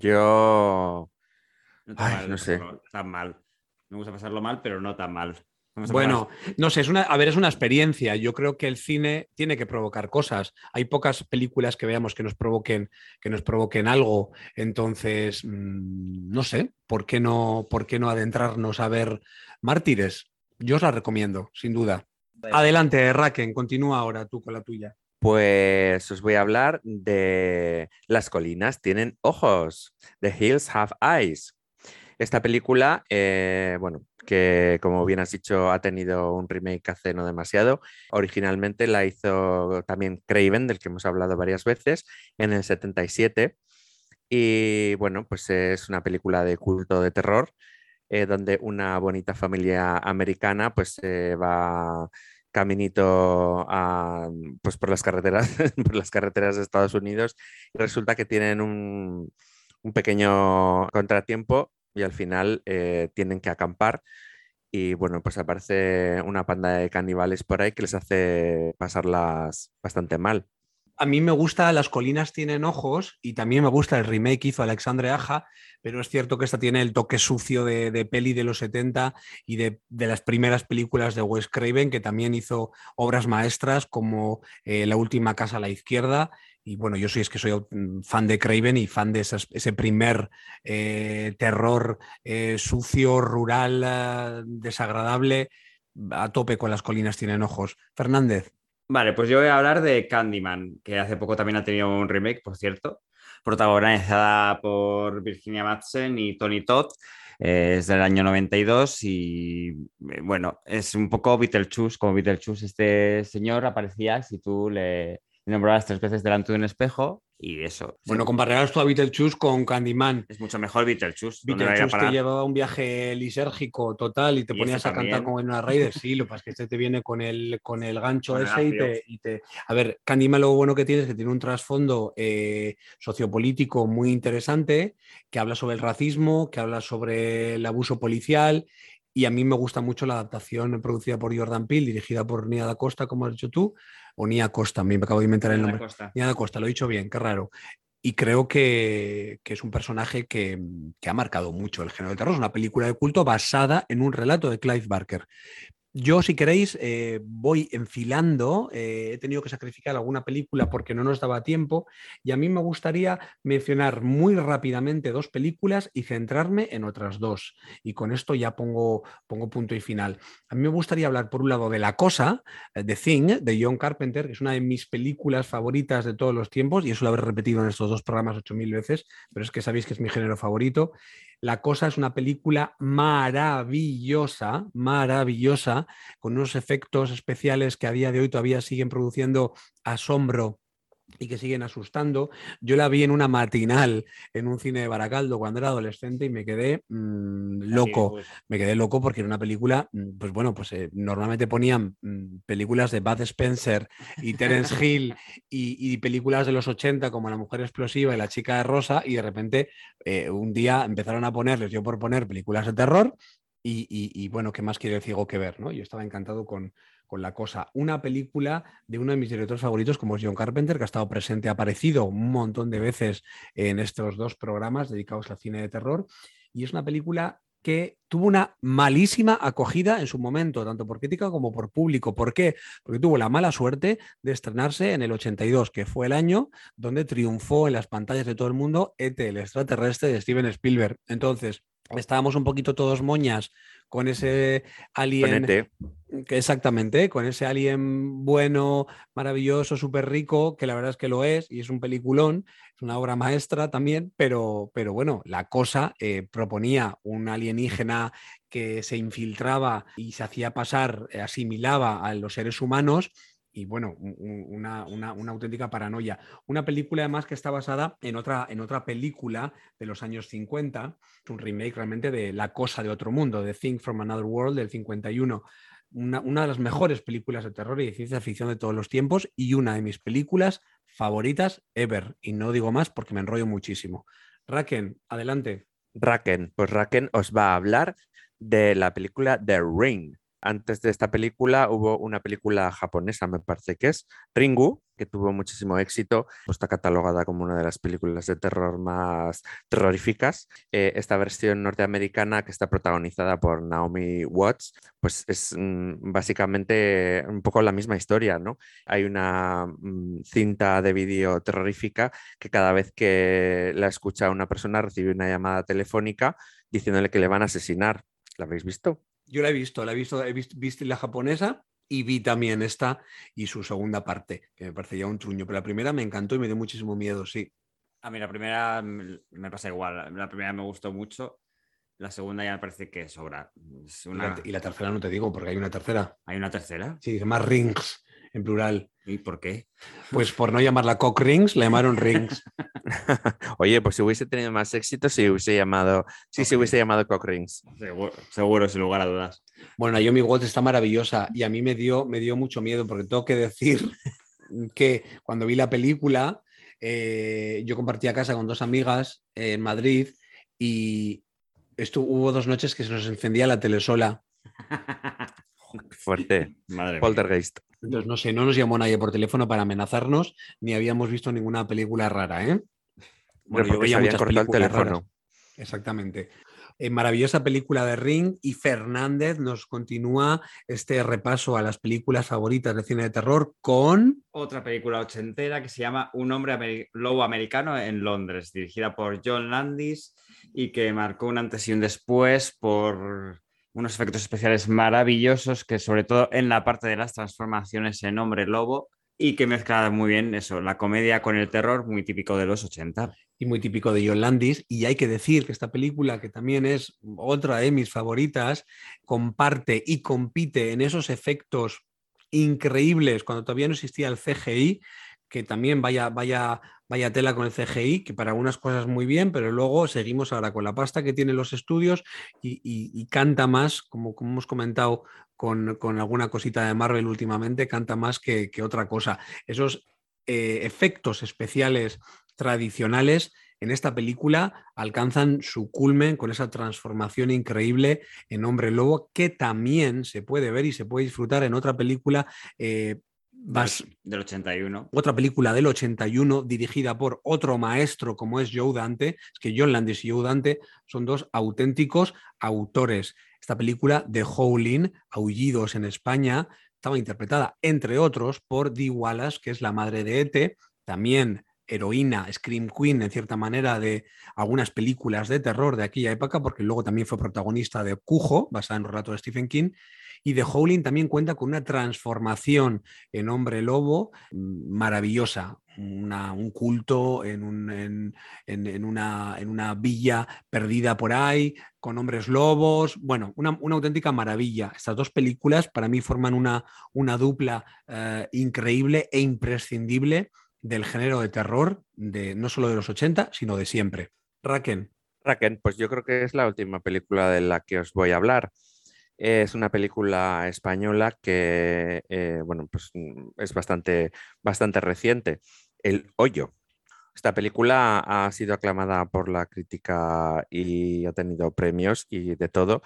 Yo... No tan Ay, mal, no sé. tan mal. Me gusta pasarlo mal, pero no tan mal. Bueno, no sé, es una, a ver, es una experiencia. Yo creo que el cine tiene que provocar cosas. Hay pocas películas que veamos que nos provoquen, que nos provoquen algo. Entonces, mmm, no sé, ¿por qué no, por qué no adentrarnos a ver Mártires? Yo os la recomiendo, sin duda. Adelante, Raken, continúa ahora tú con la tuya. Pues os voy a hablar de Las colinas tienen ojos, The Hills Have Eyes. Esta película, eh, bueno, que como bien has dicho, ha tenido un remake hace no demasiado. Originalmente la hizo también Craven, del que hemos hablado varias veces, en el setenta y siete. Y bueno, pues es una película de culto de terror, eh, donde una bonita familia americana pues eh, va caminito a, pues por las carreteras, por las carreteras de Estados Unidos y resulta que tienen un, un pequeño contratiempo y al final eh, tienen que acampar y bueno, pues aparece una panda de caníbales por ahí que les hace pasarlas bastante mal. A mí me gusta Las colinas tienen ojos y también me gusta el remake que hizo Alexandre Aja, pero es cierto que esta tiene el toque sucio de, de peli de los setenta y de, de, las primeras películas de Wes Craven, que también hizo obras maestras como eh, La última casa a la izquierda. Y bueno, yo soy es que soy fan de Craven y fan de esas, ese primer eh, terror eh, sucio, rural, eh, desagradable, a tope con Las colinas tienen ojos. Fernández. Vale, pues yo voy a hablar de Candyman, que hace poco también ha tenido un remake, por cierto, protagonizada por Virginia Madsen y Tony Todd. Eh, es del año noventa y dos y eh, bueno, es un poco Beetlejuice, como Beetlejuice este señor aparecía si tú le nombrabas tres veces delante de un espejo y eso. Bueno, compararás tú a Beetlejuice con Candyman. Es mucho mejor Beetlejuice. Beetlejuice que llevaba un viaje lisérgico total y te y ponías este a cantar también. como en una Raider. Sí, lo que pasa es que este te viene con el, con el gancho Con ese el y, te, y te... A ver, Candyman lo bueno que tiene es que tiene un trasfondo eh, sociopolítico muy interesante, que habla sobre el racismo, que habla sobre el abuso policial Y a mí me gusta mucho la adaptación producida por Jordan Peele, dirigida por Nia Da Costa, como has dicho tú, o Nia Costa, a mí me acabo de inventar el Nia Da nombre. Costa. Nia Da Costa, lo he dicho bien, qué raro. Y creo que, que es un personaje que, que ha marcado mucho el género de terror. Es una película de culto basada en un relato de Clive Barker. Yo, si queréis, eh, voy enfilando. Eh, he tenido que sacrificar alguna película porque no nos daba tiempo y a mí me gustaría mencionar muy rápidamente dos películas y centrarme en otras dos. Y con esto ya pongo, pongo punto y final. A mí me gustaría hablar, por un lado, de La Cosa, The Thing, de John Carpenter, que es una de mis películas favoritas de todos los tiempos y eso lo habré repetido en estos dos programas ocho mil veces, pero es que sabéis que es mi género favorito. La Cosa es una película maravillosa, maravillosa, con unos efectos especiales que a día de hoy todavía siguen produciendo asombro y que siguen asustando. Yo la vi en una matinal en un cine de Baracaldo cuando era adolescente y me quedé mmm, loco. Me quedé loco porque era una película, pues bueno, pues eh, normalmente ponían mmm, películas de Bud Spencer y Terence Hill y, y películas de los ochenta como La mujer explosiva y La chica de rosa y de repente eh, un día empezaron a ponerles, yo por poner películas de terror y, y, y bueno, ¿qué más quiere el ciego que ver? ¿No? Yo estaba encantado con, con La Cosa, una película de uno de mis directores favoritos como es John Carpenter, que ha estado presente, ha aparecido un montón de veces en estos dos programas dedicados al cine de terror y es una película que tuvo una malísima acogida en su momento, tanto por crítica como por público. ¿Por qué? Porque tuvo la mala suerte de estrenarse en el ochenta y dos, que fue el año donde triunfó en las pantallas de todo el mundo E T, el extraterrestre de Steven Spielberg. Entonces, estábamos un poquito todos moñas con ese alien, que exactamente, con ese alien bueno, maravilloso, súper rico, que la verdad es que lo es, y es un peliculón, es una obra maestra también, pero, pero bueno, La Cosa eh, proponía un alienígena que se infiltraba y se hacía pasar, eh, asimilaba a los seres humanos. Y bueno, una, una, una, auténtica paranoia. Una película además que está basada en otra, en otra película de los años cincuenta, un remake realmente de La Cosa de otro mundo, The Thing from Another World del cincuenta y uno. Una, una de las mejores películas de terror y de ciencia ficción de todos los tiempos y una de mis películas favoritas ever. Y no digo más porque me enrollo muchísimo. Raken, adelante. Raken, pues Raken os va a hablar de la película The Ring. Antes de esta película hubo una película japonesa, me parece que es Ringu, que tuvo muchísimo éxito. Está catalogada como una de las películas de terror más terroríficas. Eh, esta versión norteamericana, que está protagonizada por Naomi Watts, pues es mmm, básicamente un poco la misma historia, ¿no? Hay una mmm, cinta de vídeo terrorífica que cada vez que la escucha una persona recibe una llamada telefónica diciéndole que le van a asesinar. ¿La habéis visto? Yo la he visto, la he visto, he visto, visto la japonesa y vi también esta y su segunda parte, que me parece ya un truño, pero la primera me encantó y me dio muchísimo miedo, sí. A mí la primera me pasa igual, la primera me gustó mucho, la segunda ya me parece que sobra. Es una... y, la, y la tercera no te digo, porque hay una tercera. ¿Hay una tercera? Sí, se llama Rings, en plural. ¿Y por qué? Pues por no llamarla Cock Rings, la llamaron Rings. Oye, pues si hubiese tenido más éxito, si hubiese llamado, sí, Cock se hubiese Rings. llamado Cock Rings. Seguro, seguro, sin lugar a dudas. Bueno, Naomi Watts está maravillosa y a mí me dio, me dio mucho miedo porque tengo que decir que cuando vi la película, eh, yo compartía casa con dos amigas eh, en Madrid y esto, hubo dos noches que se nos encendía la tele sola. Qué fuerte. Madre Poltergeist. mía. Entonces, no sé, no nos llamó nadie por teléfono para amenazarnos, ni habíamos visto ninguna película rara, ¿eh? Bueno, yo veía muchas películas el teléfono. Raras. Exactamente. Eh, maravillosa película de Ring y Fernández nos continúa este repaso a las películas favoritas de cine de terror con... Otra película ochentera que se llama Un hombre amer... lobo americano en Londres, dirigida por John Landis y que marcó un antes y un después por unos efectos especiales maravillosos que sobre todo en la parte de las transformaciones en hombre lobo y que mezcla muy bien eso, la comedia con el terror, muy típico de los ochenta. Y muy típico de John Landis. Y hay que decir que esta película, que también es otra de mis favoritas, comparte y compite en esos efectos increíbles cuando todavía no existía el C G I, que también vaya, vaya, vaya tela con el C G I, que para algunas cosas muy bien, pero luego seguimos ahora con la pasta que tienen los estudios y, y, y canta más, como, como hemos comentado con, con alguna cosita de Marvel últimamente, canta más que, que otra cosa. Esos eh, efectos especiales tradicionales en esta película alcanzan su culmen con esa transformación increíble en Hombre Lobo, que también se puede ver y se puede disfrutar en otra película eh, Vas... del ochenta y uno. Otra película del ochenta y uno dirigida por otro maestro como es Joe Dante. Es que John Landis y Joe Dante son dos auténticos autores. Esta película, The Howling, Aullidos en España, estaba interpretada, entre otros, por Dee Wallace, que es la madre de E T, también heroína, Scream Queen, en cierta manera, de algunas películas de terror de aquella época, porque luego también fue protagonista de Cujo, basada en un relato de Stephen King. Y The Howling también cuenta con una transformación en hombre lobo maravillosa, una, un culto en, un, en, en, en, una, en una villa perdida por ahí, con hombres lobos, bueno, una, una auténtica maravilla. Estas dos películas para mí forman una, una dupla eh, increíble e imprescindible del género de terror, de, no solo de los ochenta, sino de siempre. Raquel. Raquel, pues yo creo que es la última película de la que os voy a hablar. Es una película española que, eh, bueno, pues es bastante, bastante reciente. El Hoyo. Esta película ha sido aclamada por la crítica y ha tenido premios y de todo,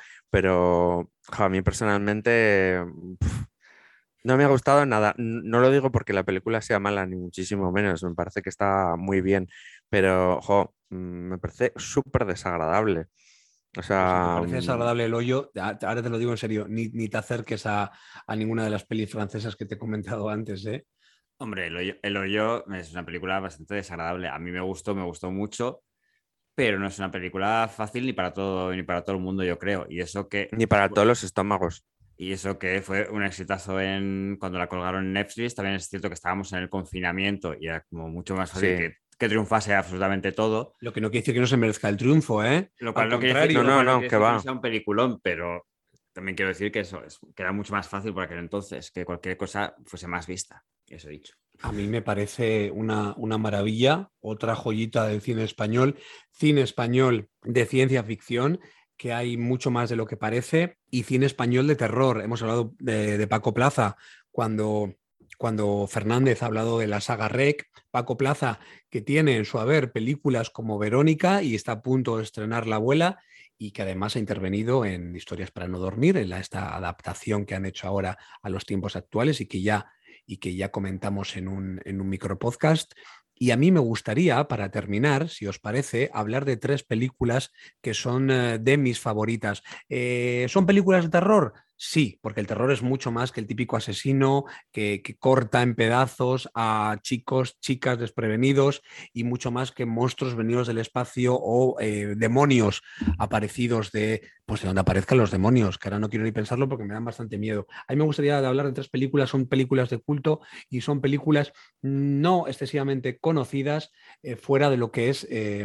pero jo, a mí personalmente pf, no me ha gustado nada. No lo digo porque la película sea mala, ni muchísimo menos. Me parece que está muy bien, pero jo, me parece súper desagradable. O sea, si te parece desagradable El Hoyo, ahora te lo digo en serio, ni, ni te acerques a, a ninguna de las pelis francesas que te he comentado antes, ¿eh? Hombre, El Hoyo, El Hoyo es una película bastante desagradable. A mí me gustó, me gustó mucho, pero no es una película fácil ni para todo, ni para todo el mundo, yo creo. Y eso que... Ni para todos los estómagos. Y eso que fue un exitazo en, cuando la colgaron en Netflix. También es cierto que estábamos en el confinamiento y era como mucho más fácil sí. que, que triunfase absolutamente todo. Lo que no quiere decir que no se merezca el triunfo, ¿eh? Lo cual Al no contrario. quiere decir, no, no, no, no, que, que va. que no sea un peliculón, pero también quiero decir que eso es, que era mucho más fácil por aquel entonces, que cualquier cosa fuese más vista. Eso he dicho. A mí me parece una, una maravilla, otra joyita del cine español, cine español de ciencia ficción, que hay mucho más de lo que parece, y cine español de terror. Hemos hablado de, de Paco Plaza cuando, cuando Fernández ha hablado de la saga Rec. Paco Plaza, que tiene en su haber películas como Verónica y está a punto de estrenar La abuela, y que además ha intervenido en Historias para no dormir, en la, esta adaptación que han hecho ahora a los tiempos actuales y que ya, y que ya comentamos en un, en un micropodcast. Y a mí me gustaría, para terminar, si os parece, hablar de tres películas que son eh, de mis favoritas. Eh, ¿Son películas de terror? Sí, porque el terror es mucho más que el típico asesino que, que corta en pedazos a chicos, chicas desprevenidos, y mucho más que monstruos venidos del espacio o eh, demonios aparecidos de, pues de donde aparezcan los demonios, que ahora no quiero ni pensarlo porque me dan bastante miedo. A mí me gustaría hablar de tres películas, son películas de culto y son películas no excesivamente conocidas eh, fuera de lo que es... Eh,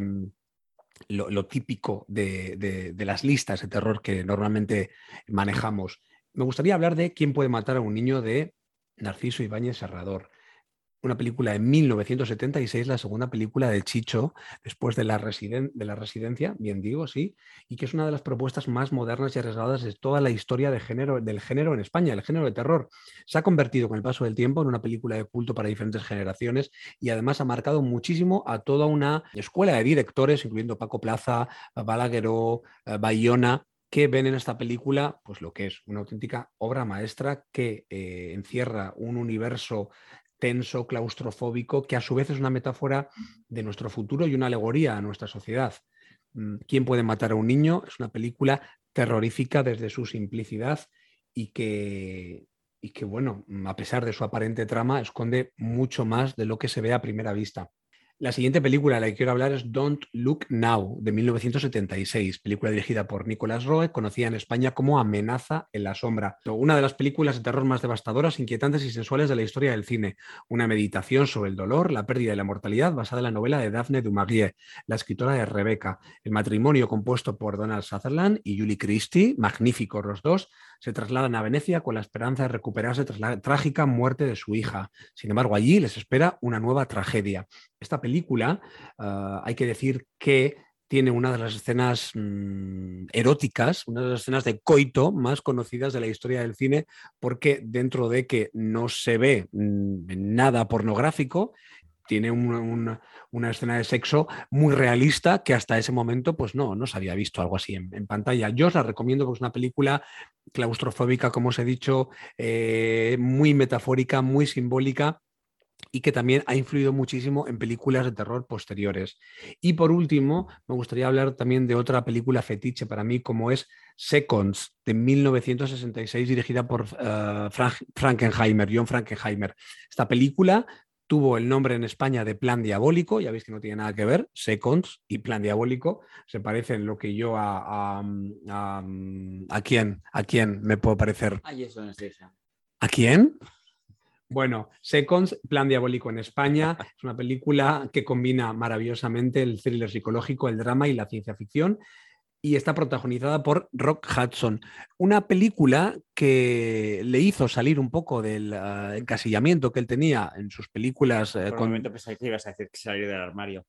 Lo, lo típico de, de, de las listas de terror que normalmente manejamos. Me gustaría hablar de ¿Quién puede matar a un niño?, de Narciso Ibáñez Serrador. Una película de mil novecientos setenta y seis, la segunda película de Chicho, después de la, residen de la Residencia, bien digo, sí, y que es una de las propuestas más modernas y arriesgadas de toda la historia de género, del género en España, el género de terror. Se ha convertido con el paso del tiempo en una película de culto para diferentes generaciones y además ha marcado muchísimo a toda una escuela de directores, incluyendo Paco Plaza, Balagueró, Bayona, que ven en esta película pues lo que es una auténtica obra maestra que eh, encierra un universo tenso, claustrofóbico, que a su vez es una metáfora de nuestro futuro y una alegoría a nuestra sociedad. ¿Quién puede matar a un niño? Es una película terrorífica desde su simplicidad y que, y que, bueno, a pesar de su aparente trama, esconde mucho más de lo que se ve a primera vista. La siguiente película de la que quiero hablar es Don't Look Now, de mil novecientos setenta y seis, película dirigida por Nicolas Roeg, conocida en España como Amenaza en la sombra. Una de las películas de terror más devastadoras, inquietantes y sensuales de la historia del cine. Una meditación sobre el dolor, la pérdida y la mortalidad, basada en la novela de Daphne du Maurier, la escritora de Rebecca. El matrimonio, compuesto por Donald Sutherland y Julie Christie, magníficos los dos, se trasladan a Venecia con la esperanza de recuperarse tras la trágica muerte de su hija. Sin embargo, allí les espera una nueva tragedia. Esta película, uh, hay que decir que tiene una de las escenas mmm, eróticas, una de las escenas de coito más conocidas de la historia del cine, porque dentro de que no se ve mmm, nada pornográfico, tiene un, un, una escena de sexo muy realista que hasta ese momento pues no, no se había visto algo así en, en pantalla. Yo os la recomiendo porque es una película claustrofóbica, como os he dicho, eh, muy metafórica, muy simbólica, y que también ha influido muchísimo en películas de terror posteriores. Y por último, me gustaría hablar también de otra película fetiche para mí, como es Seconds, de mil novecientos sesenta y seis, dirigida por uh, Frank Frankenheimer, John Frankenheimer. Esta película tuvo el nombre en España de Plan Diabólico, ya veis que no tiene nada que ver, Seconds y Plan Diabólico se parecen lo que yo a... ¿A, a, a quién? ¿A quién me puedo parecer? Ay, eso no es esa. ¿A quién? Bueno, Seconds, Plan Diabólico en España, es una película que combina maravillosamente el thriller psicológico, el drama y la ciencia ficción, y está protagonizada por Rock Hudson. Una película que le hizo salir un poco del uh, encasillamiento que él tenía en sus películas. Uh, Por con... un momento pensé que ibas a decir que salir del armario.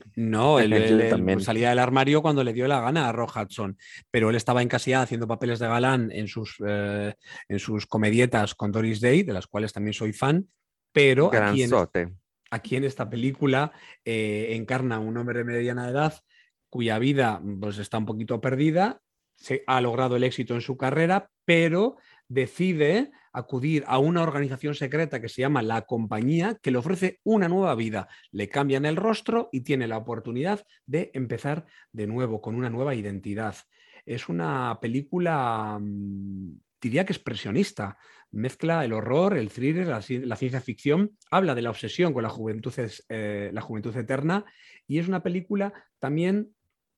No, él, él, él salía del armario cuando le dio la gana a Rock Hudson, pero él estaba encasillado haciendo papeles de galán en sus, eh, en sus comedietas con Doris Day, de las cuales también soy fan, pero aquí en, aquí en esta película eh, encarna a un hombre de mediana edad cuya vida pues, está un poquito perdida, se ha logrado el éxito en su carrera, pero decide acudir a una organización secreta que se llama La Compañía, que le ofrece una nueva vida. Le cambian el rostro y tiene la oportunidad de empezar de nuevo, con una nueva identidad. Es una película, diría que expresionista. Mezcla el horror, el thriller, la, la ciencia ficción, habla de la obsesión con la juventud, eh, la juventud eterna, y es una película también,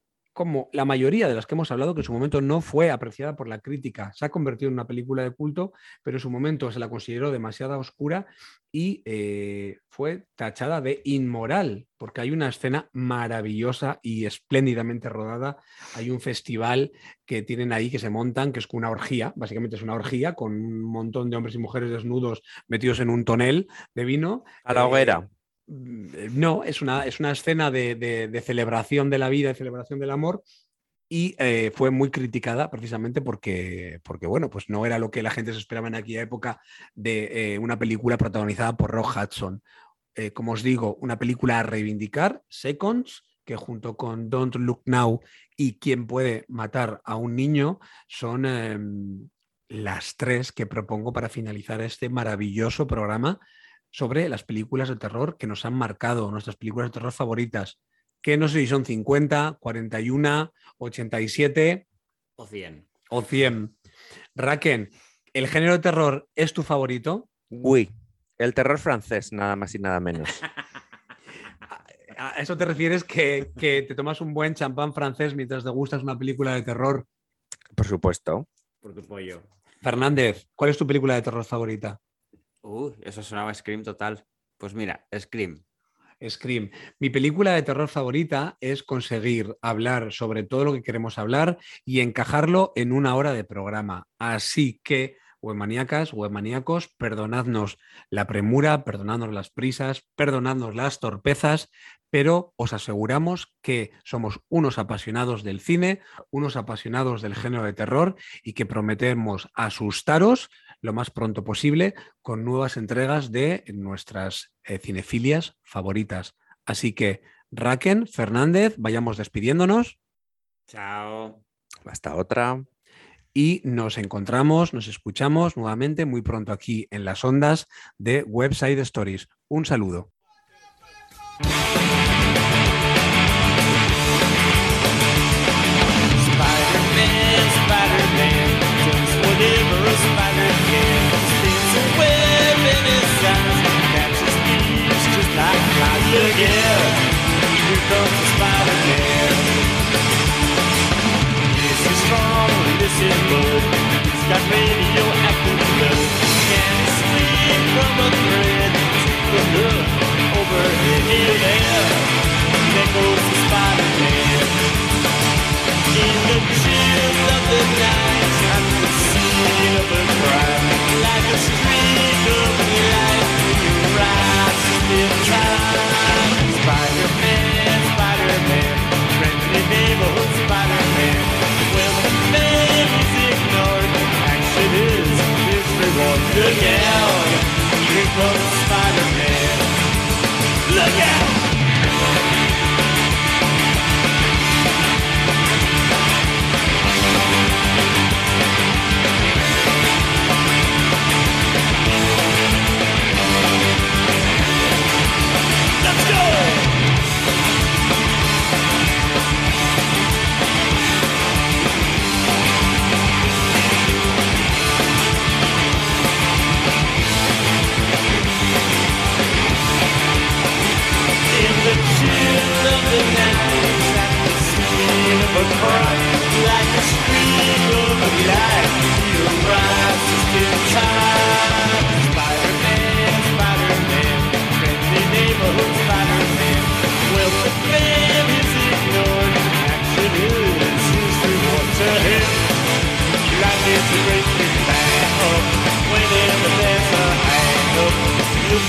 como la mayoría de las que hemos hablado, que en su momento no fue apreciada por la crítica. Se ha convertido en una película de culto, pero en su momento se la consideró demasiado oscura y eh, fue tachada de inmoral, porque hay una escena maravillosa y espléndidamente rodada. Hay un festival que tienen ahí, que se montan, que es una orgía, básicamente es una orgía con un montón de hombres y mujeres desnudos metidos en un tonel de vino. A la hoguera. Eh, No, es una, es una escena de, de, de celebración de la vida y celebración del amor, y eh, fue muy criticada precisamente porque, porque, bueno, pues no era lo que la gente se esperaba en aquella época de eh, una película protagonizada por Rock Hudson. Eh, como os digo, una película a reivindicar, Seconds, que junto con Don't Look Now y Quién puede matar a un niño son eh, las tres que propongo para finalizar este maravilloso programa sobre las películas de terror que nos han marcado, nuestras películas de terror favoritas, que no sé si son cincuenta, cuarenta y uno, ochenta y siete o cien. O cien. Raken, ¿el género de terror es tu favorito? Uy, el terror francés, nada más y nada menos. ¿A eso te refieres, que, que te tomas un buen champán francés mientras te gustas una película de terror? Por supuesto. Por tu pollo. Fernández, ¿cuál es tu película de terror favorita? Uh, eso sonaba Scream total. Pues mira, Scream. Scream. Mi película de terror favorita es conseguir hablar sobre todo lo que queremos hablar y encajarlo en una hora de programa. Así que, webmaníacas, webmaníacos, perdonadnos la premura, perdonadnos las prisas, perdonadnos las torpezas, pero os aseguramos que somos unos apasionados del cine, unos apasionados del género de terror, y que prometemos asustaros lo más pronto posible con nuevas entregas de nuestras eh, cinefilias favoritas. Así que, Raken, Fernández, vayamos despidiéndonos. Chao. Hasta otra. Y nos encontramos, nos escuchamos nuevamente muy pronto aquí en las ondas de Webside Stories. Un saludo. Spider-Man, Spider-Man, just whatever a spider can. Spins a web in his eyes, catches thieves just like flies. Look out, here comes the Spider-Man. This is strong, this is good. He's got radioactive blood. Can't sleep from a thread to the hook overhead. Here, there, there goes the Spider-Man. In the chills of the night, at the scene of a crime, like a streak of light when you rise in time. Spider-Man, Spider-Man, friendly neighborhood Spider-Man. When the man is ignored, action is his reward. Look out, here comes Spider-Man. Look out!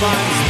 find